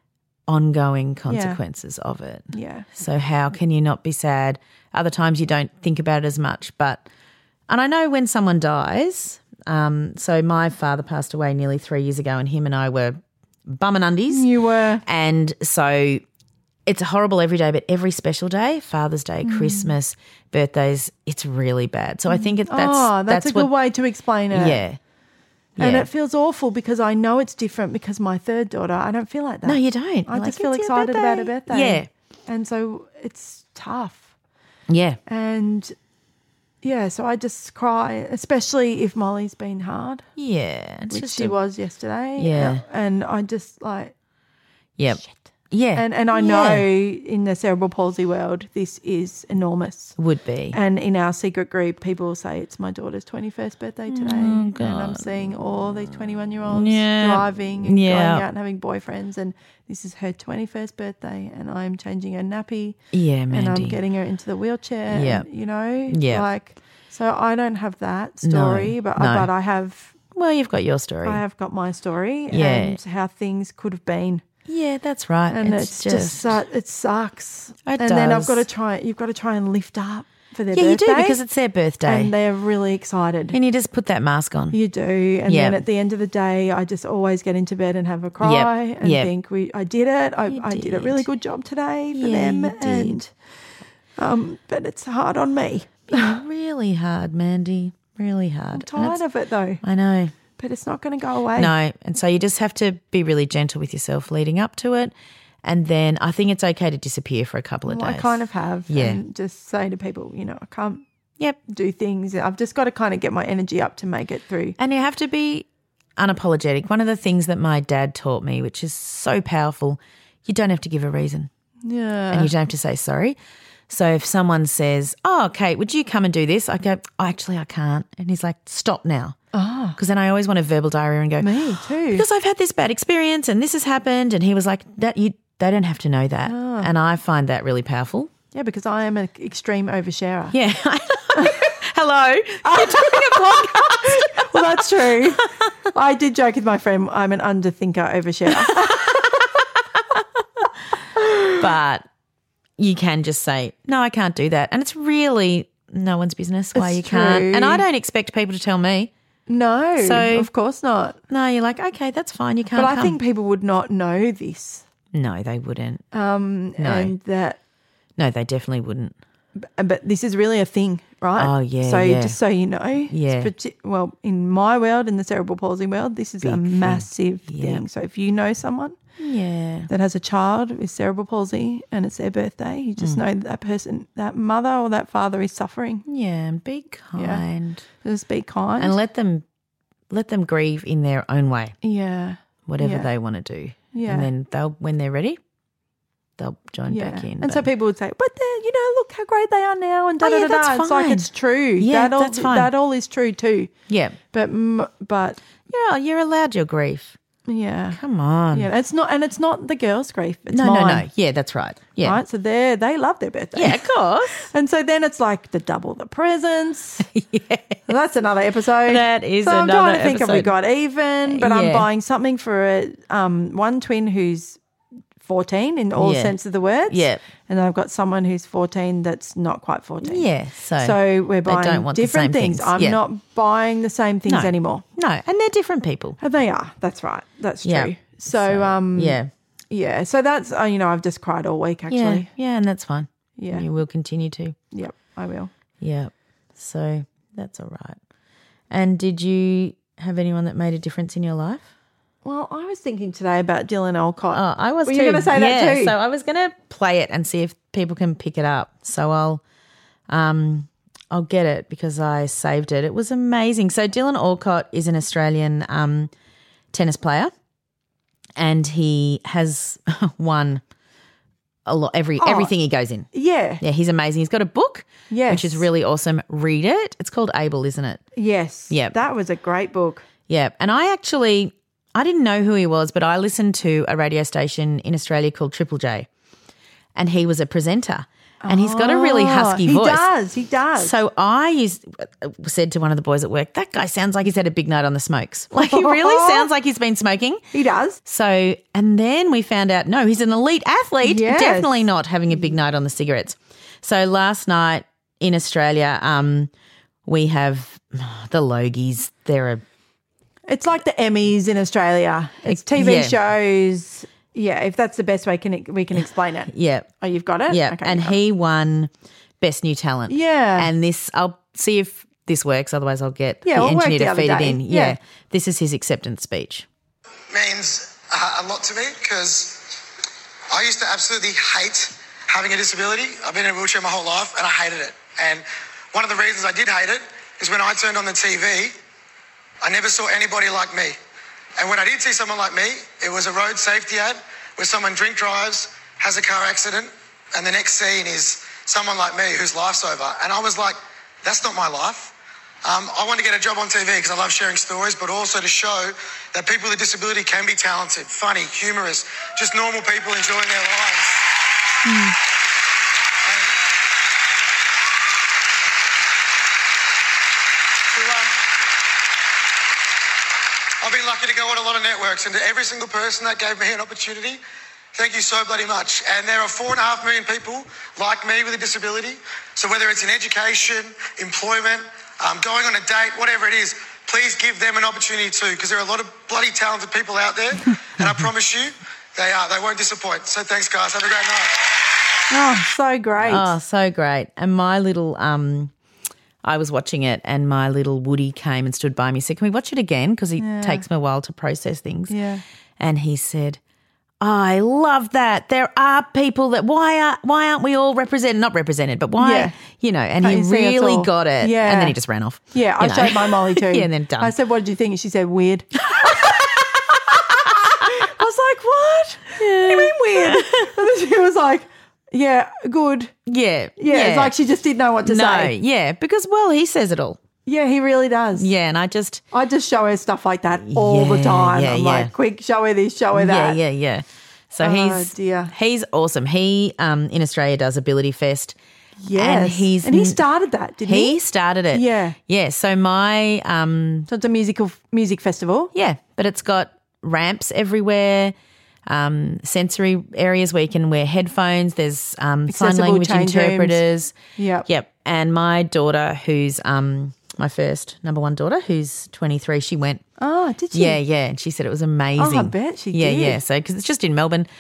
ongoing consequences of it. Yeah. So how can you not be sad? Other times you don't think about it as much. But and I know when someone dies, um, so my father passed away nearly three years ago and him and I were bum and undies. You were. And so it's horrible every day, but every special day, Father's Day, Mm. Christmas, birthdays, it's really bad. So I think it, that's oh, that's, a what, good way to explain it. Yeah. And Yeah. it feels awful because I know it's different because my third daughter, I don't feel like that. No, you don't. I You're just like, feel "It's your excited about her birthday." birthday. And so it's tough. Yeah. And yeah, so I just cry, especially if Molly's been hard, Yeah. It's which just she a, was yesterday. Yeah. And I just like, Yep. Yeah. and, and I Yeah. know in the cerebral palsy world, this is enormous. Would be. And in our secret group, people will say it's my daughter's twenty-first birthday today. And I'm seeing all these twenty-one-year-olds Oh, Yeah. driving and Yeah. going out and having boyfriends. And this is her twenty-first birthday and I'm changing her nappy. Yeah, And Mandy. I'm getting her into the wheelchair. Yeah. and, you know? Yeah. Like, so I don't have that story, No, but, no. but I have Well, you've got your story. I have got my story Yeah. and how things could have been. Yeah, that's right. And it's, it's just, su- it sucks. It and then I've does. got to try, you've got to try and lift up for their yeah, birthday. you do because it's their birthday. And they're really excited. And you just put that mask on. You do. And Yep. then at the end of the day, I just always get into bed and have a cry Yep. and Yep. think we I did it. I, You I did. a did. really good job today for Yeah, them. you did. And um, but it's hard on me. Yeah, really hard, Mandy. Really hard. I'm And tired it's- of it though. I know. But it's not going to go away. No. And so you just have to be really gentle with yourself leading up to it. And then I think it's okay to disappear for a couple of Well, days. I kind of have. Yeah. And just say to people, you know, I can't Yep. do things. I've just got to kind of get my energy up to make it through. And you have to be unapologetic. One of the things that my dad taught me, which is so powerful, you don't have to give a reason Yeah. and you don't have to say sorry. So if someone says, oh, Kate, would you come and do this? I go, oh, actually, I can't. And he's like, stop now. Oh, Because then I always want a verbal diarrhea and go, me too. because I've had this bad experience and this has happened. And he was like, that you, they don't have to know that. Ah. And I find that really powerful. Yeah, because I am an extreme oversharer. Yeah. Hello. You're doing a podcast. Well, that's true. I did joke with my friend, I'm an underthinker, oversharer. But you can just say, no, I can't do that. And it's really no one's business why It's you can't. true. And I don't expect people to tell me. No, So- of course not. No, you're like, okay, that's fine. You can't But I come. think people would not know this. No, they wouldn't. Um, No. And that, No, they definitely wouldn't. but this is really a thing, right? Oh, yeah, So yeah. just so you know, Yeah. it's parti- well, in my world, in the cerebral palsy world, this is Big a thing. massive Yeah. thing. So if you know someone Yeah. that has a child with cerebral palsy and it's their birthday, you Mm. just know that, that person, that mother or that father is suffering. Yeah, and be kind. Just be kind. And let them let them grieve in their own way, yeah. whatever Yeah. they want to do. Yeah. And then they'll when they're ready, they'll join Yeah. back in. And so But- people would say, but they're, you know, look how great they are now and da Oh, da yeah, da da. that's It's like fine. it's true. Yeah, that all, that's fine. That all is true too. Yeah. But mm, but Yeah, you're allowed your grief. yeah. Come on. Yeah, it's not, and it's not the girls' grief. It's no, mine, no, no. Yeah, that's right. Yeah. Right, so they they love their birthday. Yeah, of course. And so then it's like the double the presents. yeah, that's another episode. That is so I'm another trying to think if we episode. got even, but I'm Yeah. buying something for a, um, one twin who's fourteen in all Yeah. sense of the words. Yeah. and I've got someone who's fourteen that's not quite fourteen. Yeah, so, So we're they buying don't want the different same things. things. I'm Yeah. not buying the same things No. anymore. No, and they're different people. And they are. That's right. That's Yeah. true. So, um, Yeah. yeah. So that's uh, you know I've just cried all week Yeah. actually. Yeah, and that's fine. Yeah. You will continue to. Yep, I will. Yeah. So that's all right. And did you have anyone that made a difference in your life? Well, I was thinking today about Dylan Olcott. Oh, I was Were too. you going to say yeah, that too? So I was going to play it and see if people can pick it up. So I'll um I'll get it because I saved it. It was amazing. So Dylan Olcott is an Australian um tennis player and he has won a lot every Oh. everything he goes in. yeah. Yeah, he's amazing. He's got a book, Yes. which is really awesome. Read it. It's called Able, isn't it? Yes. Yep. That was a great book. Yeah. And I actually, I didn't know who he was, but I listened to a radio station in Australia called Triple J and he was a presenter and he's got a really husky he voice. He does. He does. So I used, said to one of the boys at work, that guy sounds like he's had a big night on the smokes. Like he really sounds like he's been smoking. he does. So, and then we found out, no, he's an elite athlete, Yes. definitely not having a big night on the cigarettes. So last night in Australia, um, we have the Logies. They're a It's like the Emmys in Australia. It's It- T V yeah. shows. Yeah, if that's the best way can we can explain it. yeah, Oh, you've got it? yeah, Okay, and yeah. he won Best New Talent. Yeah. and this I'll see if this works. Otherwise, I'll get Yeah, the well, it worked engineer the to other feed it day. in. Yeah. Yeah, this is his acceptance speech. Means uh, a lot to me because I used to absolutely hate having a disability. I've been in a wheelchair my whole life and I hated it. And one of the reasons I did hate it is when I turned on the T V, I never saw anybody like me. And when I did see someone like me, it was a road safety ad where someone drink drives, has a car accident, and the next scene is someone like me whose life's over. And I was like, that's not my life. Um, I want to get a job on T V because I love sharing stories, but also to show that people with disability can be talented, funny, humorous, just normal people enjoying their lives. And to, uh, lot of networks, and to every single person that gave me an opportunity, thank you so bloody much. And there are four and a half million people like me with a disability. So whether it's in education, employment, um, going on a date, whatever it is, please give them an opportunity too, because there are a lot of bloody talented people out there, and I promise you, they are. They won't disappoint. So thanks, guys. Have a great night. Oh, so great. Oh, so great. And my little, um, I was watching it and my little Woody came and stood by me and said, can we watch it again? Because he Yeah. takes me a while to process things. Yeah. And he said, I love that. There are people that, why, are, why aren't we all represented? Not represented, but why, Yeah. you know, and Can't he you see us really all? got it. Yeah. And then he just ran off. Yeah, I you know. showed my Molly too. Yeah, and then done. I said, what did you think? And she said, weird. I was like, what? What do you mean weird? And then she was like, yeah, good. Yeah. Yeah, it's like she just didn't know what to no, say. yeah, because, well, he says it all. Yeah, he really does. Yeah, and I just, I just show her stuff like that all the Yeah, time. yeah, I'm yeah. like, quick, show her this, show her that. yeah, yeah, yeah. So Oh, he's dear. he's awesome. He um in Australia does Ability Fest. Yes. And he's and he started that, didn't he? He started it. Yeah. Yeah. So my um So it's a musical music festival. yeah, but it's got ramps everywhere, um, sensory areas where you can wear headphones. There's um sign Accessible language change rooms. interpreters. Yep. Yep. And my daughter, who's um my first number one daughter, who's twenty-three, she went. Oh, did you? Yeah, yeah. And she said it was amazing. Oh, I bet she yeah, did. Yeah, So because it's just in Melbourne.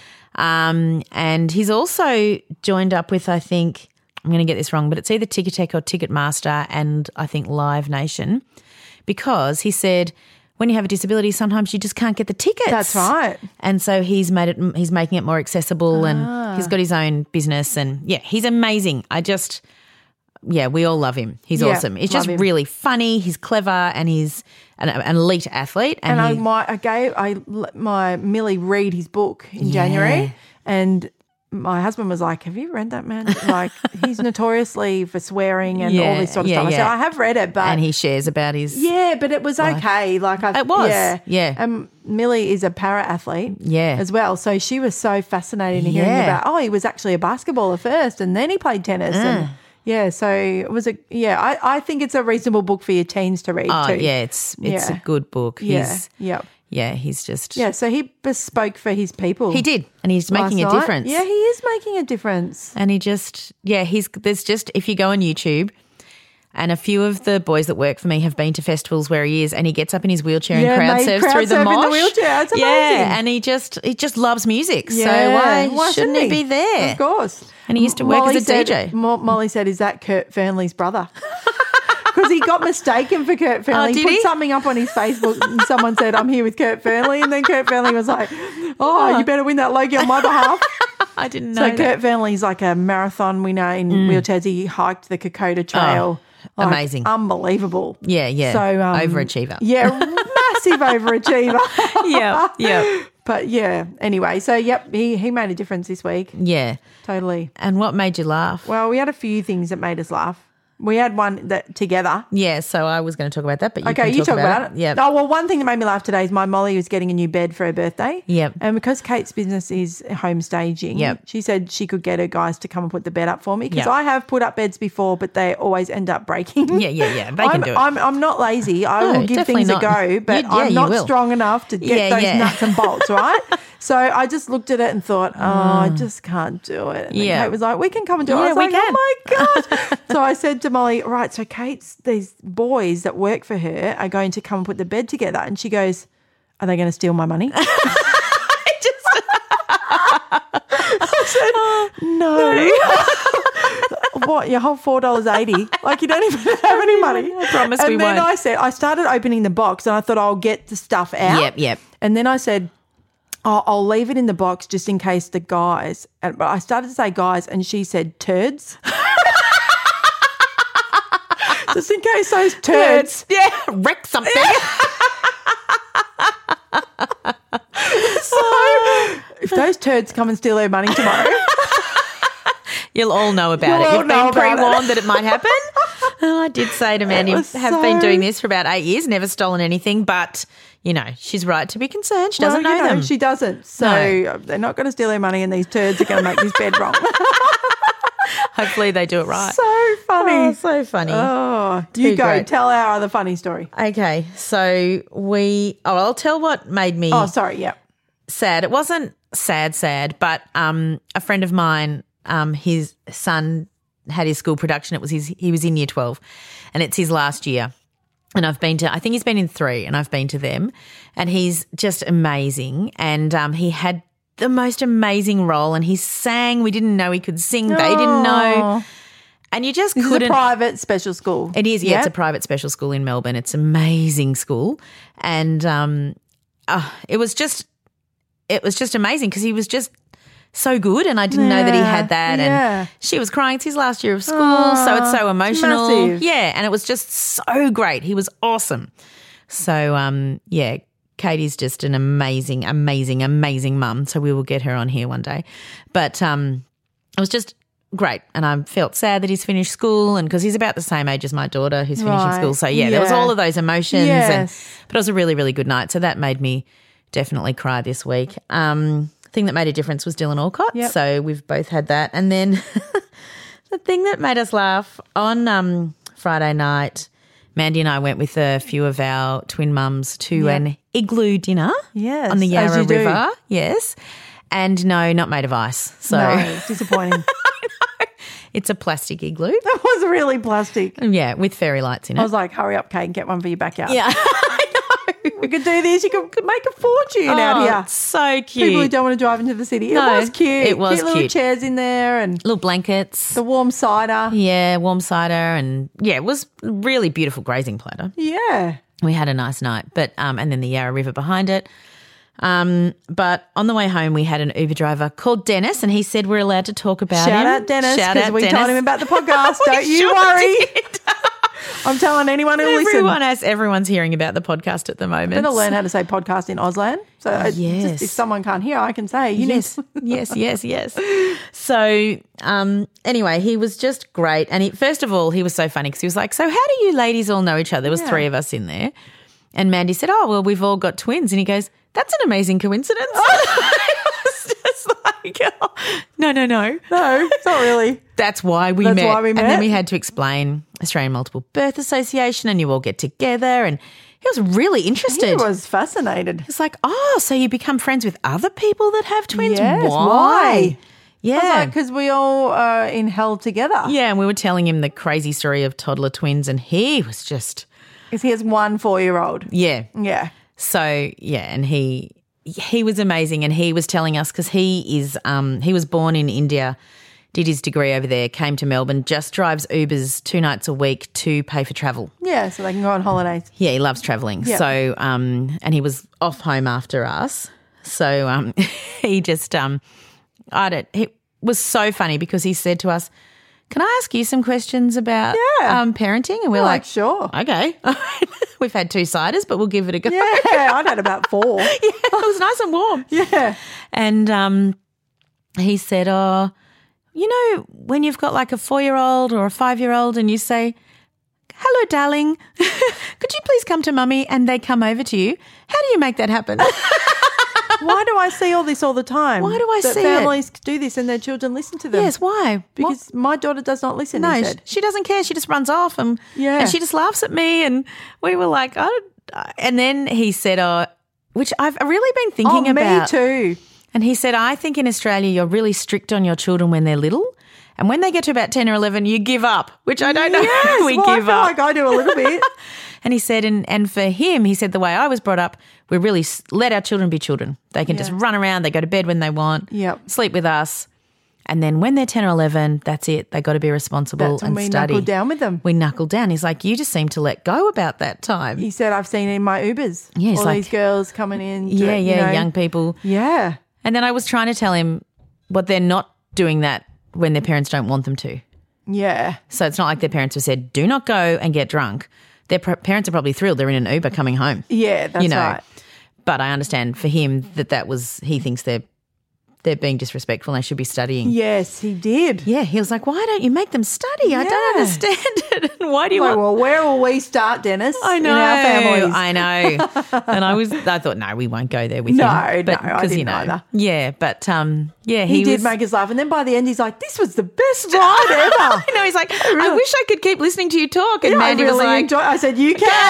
Um, and he's also joined up with, I think, I'm going to get this wrong, but it's either Ticketek or Ticketmaster and I think Live Nation, because he said when you have a disability, sometimes you just can't get the tickets. That's right. And so he's made it, he's making it more accessible Ah. and he's got his own business and yeah, he's amazing. I just, yeah, we all love him. He's Yeah, awesome. He's love just him. really funny. He's clever and he's an, an elite athlete. And, And I, he, my, I gave I let my Millie read his book in January, and my husband was like, "Have you read that man? Like, he's notoriously for swearing and all Yeah, this sort of yeah, stuff." I said, yeah. "I have read it, but and he shares about his yeah, but it was okay. Like, I It was, yeah, yeah. And Millie is a para athlete, Yeah. as well. So she was so fascinated in hearing Yeah. about. Oh, he was actually a basketballer first, and then he played tennis, and yeah. So it was a yeah. I, I think it's a reasonable book for your teens to read Oh too. yeah, it's it's Yeah. a good book. yeah, He's, yeah. yeah, he's just Yeah, so he bespoke for his people. he did, and he's last making a night. difference. Yeah, he is making a difference. And he just, yeah, he's, there's just, if you go on YouTube, and a few of the boys that work for me have been to festivals where he is, and he gets up in his wheelchair Yeah, and crowd mate, surfs crowd through the surf in mosh. the wheelchair. It's amazing. Yeah, and he just, he just loves music. Yeah. So why, shouldn't he? be there? Of course. And he used to work Molly as a said, D J. Mo- Molly said, "Is that Kurt Fernley's brother?" Because he got mistaken for Kurt Fernley. Oh, did he put he? something up on his Facebook and someone said, "I'm here with Kurt Fernley." And then Kurt Fernley was like, "Oh, you better win that Logie on my behalf." I didn't know So that. Kurt Fernley's like a marathon winner in wheelchairs. He hiked the Kokoda Trail. Oh, Like, amazing. Unbelievable. Yeah, yeah. So um, Overachiever. Yeah, massive overachiever. yeah, yeah, But yeah, anyway, so yep, he, he made a difference this week. yeah. Totally. And what made you laugh? Well, we had a few things that made us laugh. We had one that together. Yeah, so I was going to talk about that, but you Okay, can you talk about, it. it. Yeah. Oh, well, one thing that made me laugh today is my Molly was getting a new bed for her birthday. Yep. And because Kate's business is home staging, Yep. she said she could get her guys to come and put the bed up for me because Yep. I have put up beds before, but they always end up breaking. Yeah, yeah, yeah. They I'm, can do it. I'm, I'm not lazy. I No, will give definitely things not. a go, but You- yeah, I'm you not will. strong enough to get Yeah, those yeah. nuts and bolts, right? So I just looked at it and thought, oh, I just can't do it. And then Yeah. Kate was like, we can come and do it. I Yeah, was we like, can. oh my God. So I said to Molly, right, so Kate's, these boys that work for her are going to come and put the bed together. And she goes, are they going to steal my money? I said, no. What, your whole four dollars eighty? Like you don't even have any money. I promise and we then won't. I said, I started opening the box and I thought I'll get the stuff out. Yep, yep. And then I said, oh, I'll leave it in the box just in case the guys, and but I started to say guys and she said turds. Just in case those turds. Yeah, wreck something. So if those turds come and steal her money tomorrow, You'll all know about You'll it. all You've know been about it. pre-warned that it might happen. Oh, I did say to Mandy, was have so- been doing this for about eight years, never stolen anything, but, you know, she's right to be concerned. She doesn't well, know, you them. She doesn't. So No. they're not going to steal her money and these turds are going to make this bed wrong. Hopefully they do it right. So funny. Oh, so funny. Oh, Oh, you Too go. great. Tell our other funny story. Okay, so we. Oh, I'll tell what made me Oh, sorry. Yeah. sad. It wasn't sad, sad, but um, a friend of mine, um, his son had his school production. It was his. He was in year twelve, and it's his last year. And I've been to. I think he's been in three, and I've been to them, and he's just amazing. And um, he had the most amazing role, and he sang. We didn't know he could sing. They didn't know. And you just This couldn't. is a private special school. It is, yeah, Yeah? It's a private special school in Melbourne. It's an amazing school, and um, uh, it was just, it was just amazing because he was just so good, and I didn't know that he had that. Yeah. And she was crying. It's his last year of school, Aw, so it's so it's emotional. massive. Yeah, and it was just so great. He was awesome. So um, yeah. Katie's just an amazing, amazing, amazing mum. So we will get her on here one day. But um, it was just great. And I felt sad that he's finished school, and because he's about the same age as my daughter who's finishing Right. school. So, yeah, there was Yeah. all of those emotions. Yes. And, but it was a really, really good night. So that made me definitely cry this week. Um, the thing that made a difference was Dylan Alcott. Yep. So we've both had that. And then the thing that made us laugh on um, Friday night, Mandy and I went with a few of our twin mums to Yeah. an igloo dinner Yes, on the as Yarra you do. River. Yes. And no, not made of ice. So No, disappointing. it's a plastic igloo. That was really plastic. Yeah, with fairy lights in it. I was like, hurry up, Kate, and get one for your backyard. yeah. I know. We could do this. You could, could make a fortune out Oh, here. it's so cute. People who don't want to drive into the city. No, it was cute. it was cute. little cute. chairs in there and Little blankets. the warm cider. Yeah, warm cider, and yeah, it was a really beautiful grazing platter. Yeah. We had a nice night, but um, and then the Yarra River behind it. Um, but on the way home, we had an Uber driver called Dennis, and he said we're allowed to talk about Shout him. out Dennis, Shout because out we Dennis. told him about the podcast. We Don't you sure worry. did. I'm telling anyone who Everyone listens. has. Everyone's hearing about the podcast at the moment. Better learn how to say podcast in Auslan. So it's yes. just, if someone can't hear, I can say. You Yes, need- yes, yes, yes. So, um, anyway, he was just great. And he, first of all, he was so funny because he was like, so how do you ladies all know each other? There was Yeah. three of us in there. And Mandy said, oh, well, we've all got twins. And he goes, that's an amazing coincidence. I was just like, oh, no, no, no. No, it's not really. That's why we That's met. why we And met. then we had to explain Australian Multiple Birth Association, and you all get together. And he was really interested. He was fascinated. It's like, oh, so you become friends with other people that have twins? Yes, Why? why? Yeah. Because we all are in hell together. yeah, and we were telling him the crazy story of toddler twins, and he was just, Because he has one four-year-old. yeah. Yeah. So, yeah, and he he was amazing, and he was telling us, because he is, um, he was born in India, did his degree over there, came to Melbourne, just drives Ubers two nights a week to pay for travel. Yeah, so they can go on holidays. Yeah, he loves travelling. Yep. So, um, and he was off home after us. So, um, he just, um, I don't, it was so funny because he said to us, can I ask you some questions about Yeah. um, parenting? And we're We're like, like, sure. okay. We've had two ciders, but we'll give it a go. Yeah, I'd had about four. Yeah, it was nice and warm. Yeah. And um, he said, oh, you know, when you've got like a four-year-old or a five-year-old and you say, hello, darling, could you please come to mummy? And they come over to you. How do you make that happen? Why do I see all this all the time? Why do I that see it? families do this and their children listen to them? Yes, why? Because my daughter does not listen, No, he she, said. she doesn't care. She just runs off and Yeah. and she just laughs at me. And we were like, I don't. And then he said, oh, which I've really been thinking Oh, about. me too. And he said, I think in Australia you're really strict on your children when they're little. And when they get to about ten or eleven, you give up, which I don't know Yes, how we well, give I feel up. like I do a little bit. And he said, and, and for him, he said, the way I was brought up, we really s- let our children be children. They can just Yeah. run around, they go to bed when they want, Yep. sleep with us. And then when they're ten or eleven, that's it. They got to be responsible That's when and we study. knuckled down with them. We knuckled down. He's like, you just seem to let go about that time. He said, I've seen it in my Ubers. Yeah, he's all like- these girls coming in. yeah, you yeah, know. young people. Yeah. And then I was trying to tell him what they're not doing that when their parents don't want them to. Yeah. So it's not like their parents have said, do not go and get drunk. Their pr- parents are probably thrilled they're in an Uber coming home. Yeah, that's you know. right. But I understand for him that that was, he thinks they're they're being disrespectful and they should be studying. Yes, he did. Yeah, he was like, why don't you make them study? I Yeah. don't understand it. And why do you Like, want... well, where will we start, Dennis? I know. In our families. I know. And I was, I thought, no, we won't go there with No, him. no, But, I 'cause, didn't you know, either. Yeah, but um, yeah, he, He, did was, make us laugh. And then by the end, he's like, this was the best ride ever. You know, he's like, I wish I could keep listening to you talk. And Yeah, Mandy I really was like, enjoy. I said, you can.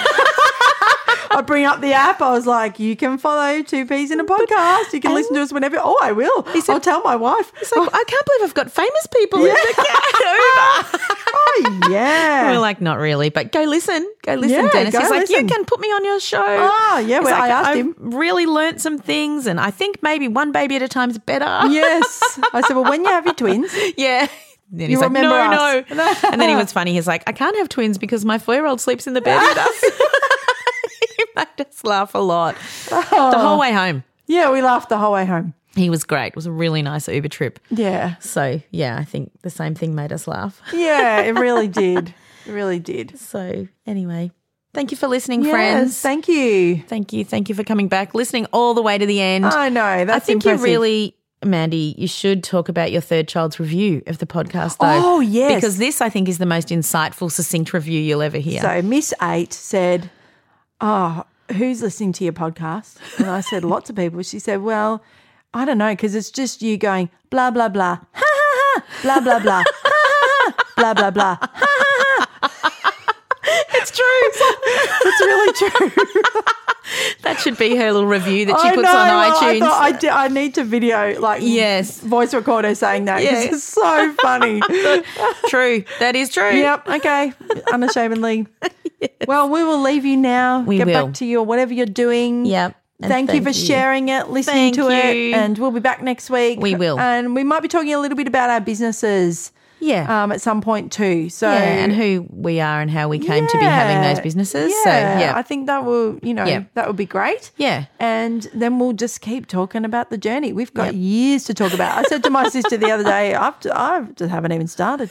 I bring up the app. I was like, you can follow Two Peas in a podcast. You can listen to us whenever. Oh, I will. said- I'll tell my wife. He's like, I can't believe I've got famous people in the Uber. Oh, yeah. We're like, not really, but go listen. Go listen, Yeah, Dennis. go He's like, listen. you can put me on your show. Oh, yeah, He's well, like, I asked I've him. really learnt some things, and I think maybe one baby at a time is better. Yes. I said, well, when you have your twins, Yeah. Then he's You like, remember no, us. no. And then he was funny. He's like, I can't have twins because my four-year-old sleeps in the bed with us. He made us laugh a lot. The whole way home. yeah, we laughed the whole way home. He was great. It was a really nice Uber trip. Yeah. So, yeah, I think the same thing made us laugh. Yeah, it really did. It really did. So, anyway, thank you for listening, Yes, friends. thank you. Thank you. Thank you for coming back, listening all the way to the end. I know, that's I think impressive. you really, Mandy, you should talk about your third child's review of the podcast, though. Oh, yes. Because this, I think, is the most insightful, succinct review you'll ever hear. So Miss Eight said, oh, who's listening to your podcast? And I said, lots of people. She said, well, I don't know, because it's just you going blah, blah, blah, ha, ha, ha, blah, blah, blah, ha, ha, ha, blah, blah, blah, ha, ha, ha. it's true. It's really true. That should be her little review that she I puts know, on well, iTunes. I thought I, di- I need to video, like, Yes. voice record her saying that. 'Cause Yes. It's so funny. True. That is true. Yep. Okay. Unashamedly. Well, we will leave you now. We Get will. back to your whatever you're doing. Yep. And Thank, you thank for you. sharing it, listening Thank to it, you. and we'll be back next week. We will. and we might be talking a little bit about our businesses, Yeah. um, at some point too. So yeah, and who we are and how we came to be having Yeah. those businesses. Yeah, So, yeah. I think that will, you know, Yeah. that would be great. Yeah. And then we'll just keep talking about the journey. We've got Yep. years to talk about. I said to my sister the other day, I've, I just haven't even started,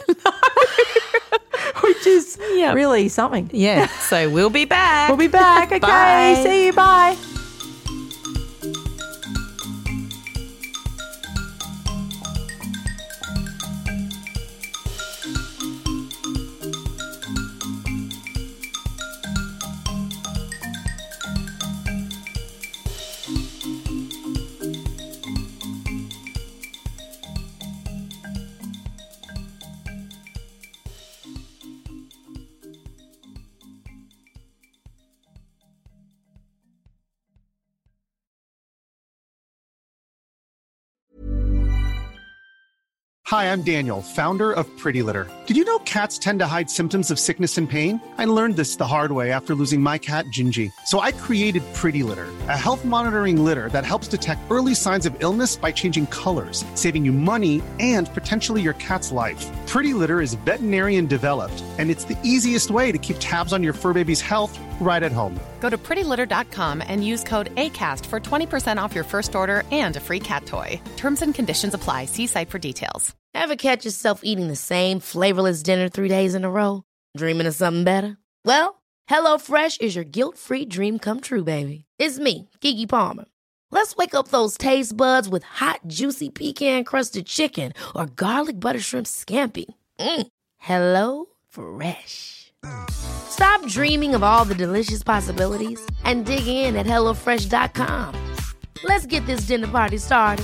which is Yep. really something. Yeah. So we'll be back. We'll be back. Okay. Bye. See you. Bye. Hi, I'm Daniel, founder of Pretty Litter. Did you know cats tend to hide symptoms of sickness and pain? I learned this the hard way after losing my cat, Gingy. So I created Pretty Litter, a health monitoring litter that helps detect early signs of illness by changing colors, saving you money and potentially your cat's life. Pretty Litter is veterinarian developed, and it's the easiest way to keep tabs on your fur baby's health right at home. Go to pretty litter dot com and use code ACAST for twenty percent off your first order and a free cat toy. Terms and conditions apply. See site for details. Ever catch yourself eating the same flavorless dinner three days in a row? Dreaming of something better? Well, HelloFresh is your guilt-free dream come true, baby. It's me, Keke Palmer. Let's wake up those taste buds with hot, juicy pecan-crusted chicken or garlic butter shrimp scampi. Mm. Hello Fresh. Stop dreaming of all the delicious possibilities and dig in at hello fresh dot com. Let's get this dinner party started.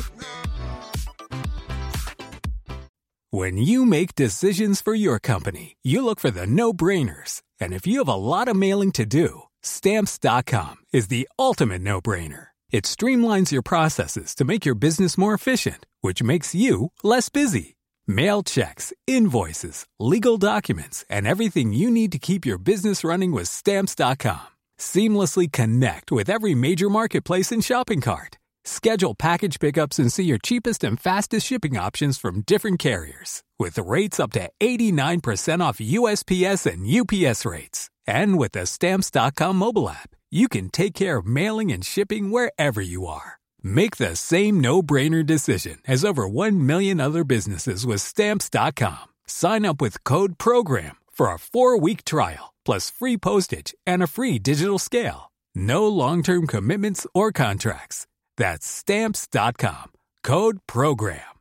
When you make decisions for your company, you look for the no-brainers. And if you have a lot of mailing to do, Stamps dot com is the ultimate no-brainer. It streamlines your processes to make your business more efficient, which makes you less busy. Mail checks, invoices, legal documents, and everything you need to keep your business running with Stamps dot com. Seamlessly connect with every major marketplace and shopping cart. Schedule package pickups and see your cheapest and fastest shipping options from different carriers. With rates up to eighty-nine percent off U S P S and U P S rates. And with the Stamps dot com mobile app, you can take care of mailing and shipping wherever you are. Make the same no-brainer decision as over one million other businesses with Stamps dot com. Sign up with code PROGRAM for a four-week trial, plus free postage and a free digital scale. No long-term commitments or contracts. That's Stamps dot com. Code PROGRAM.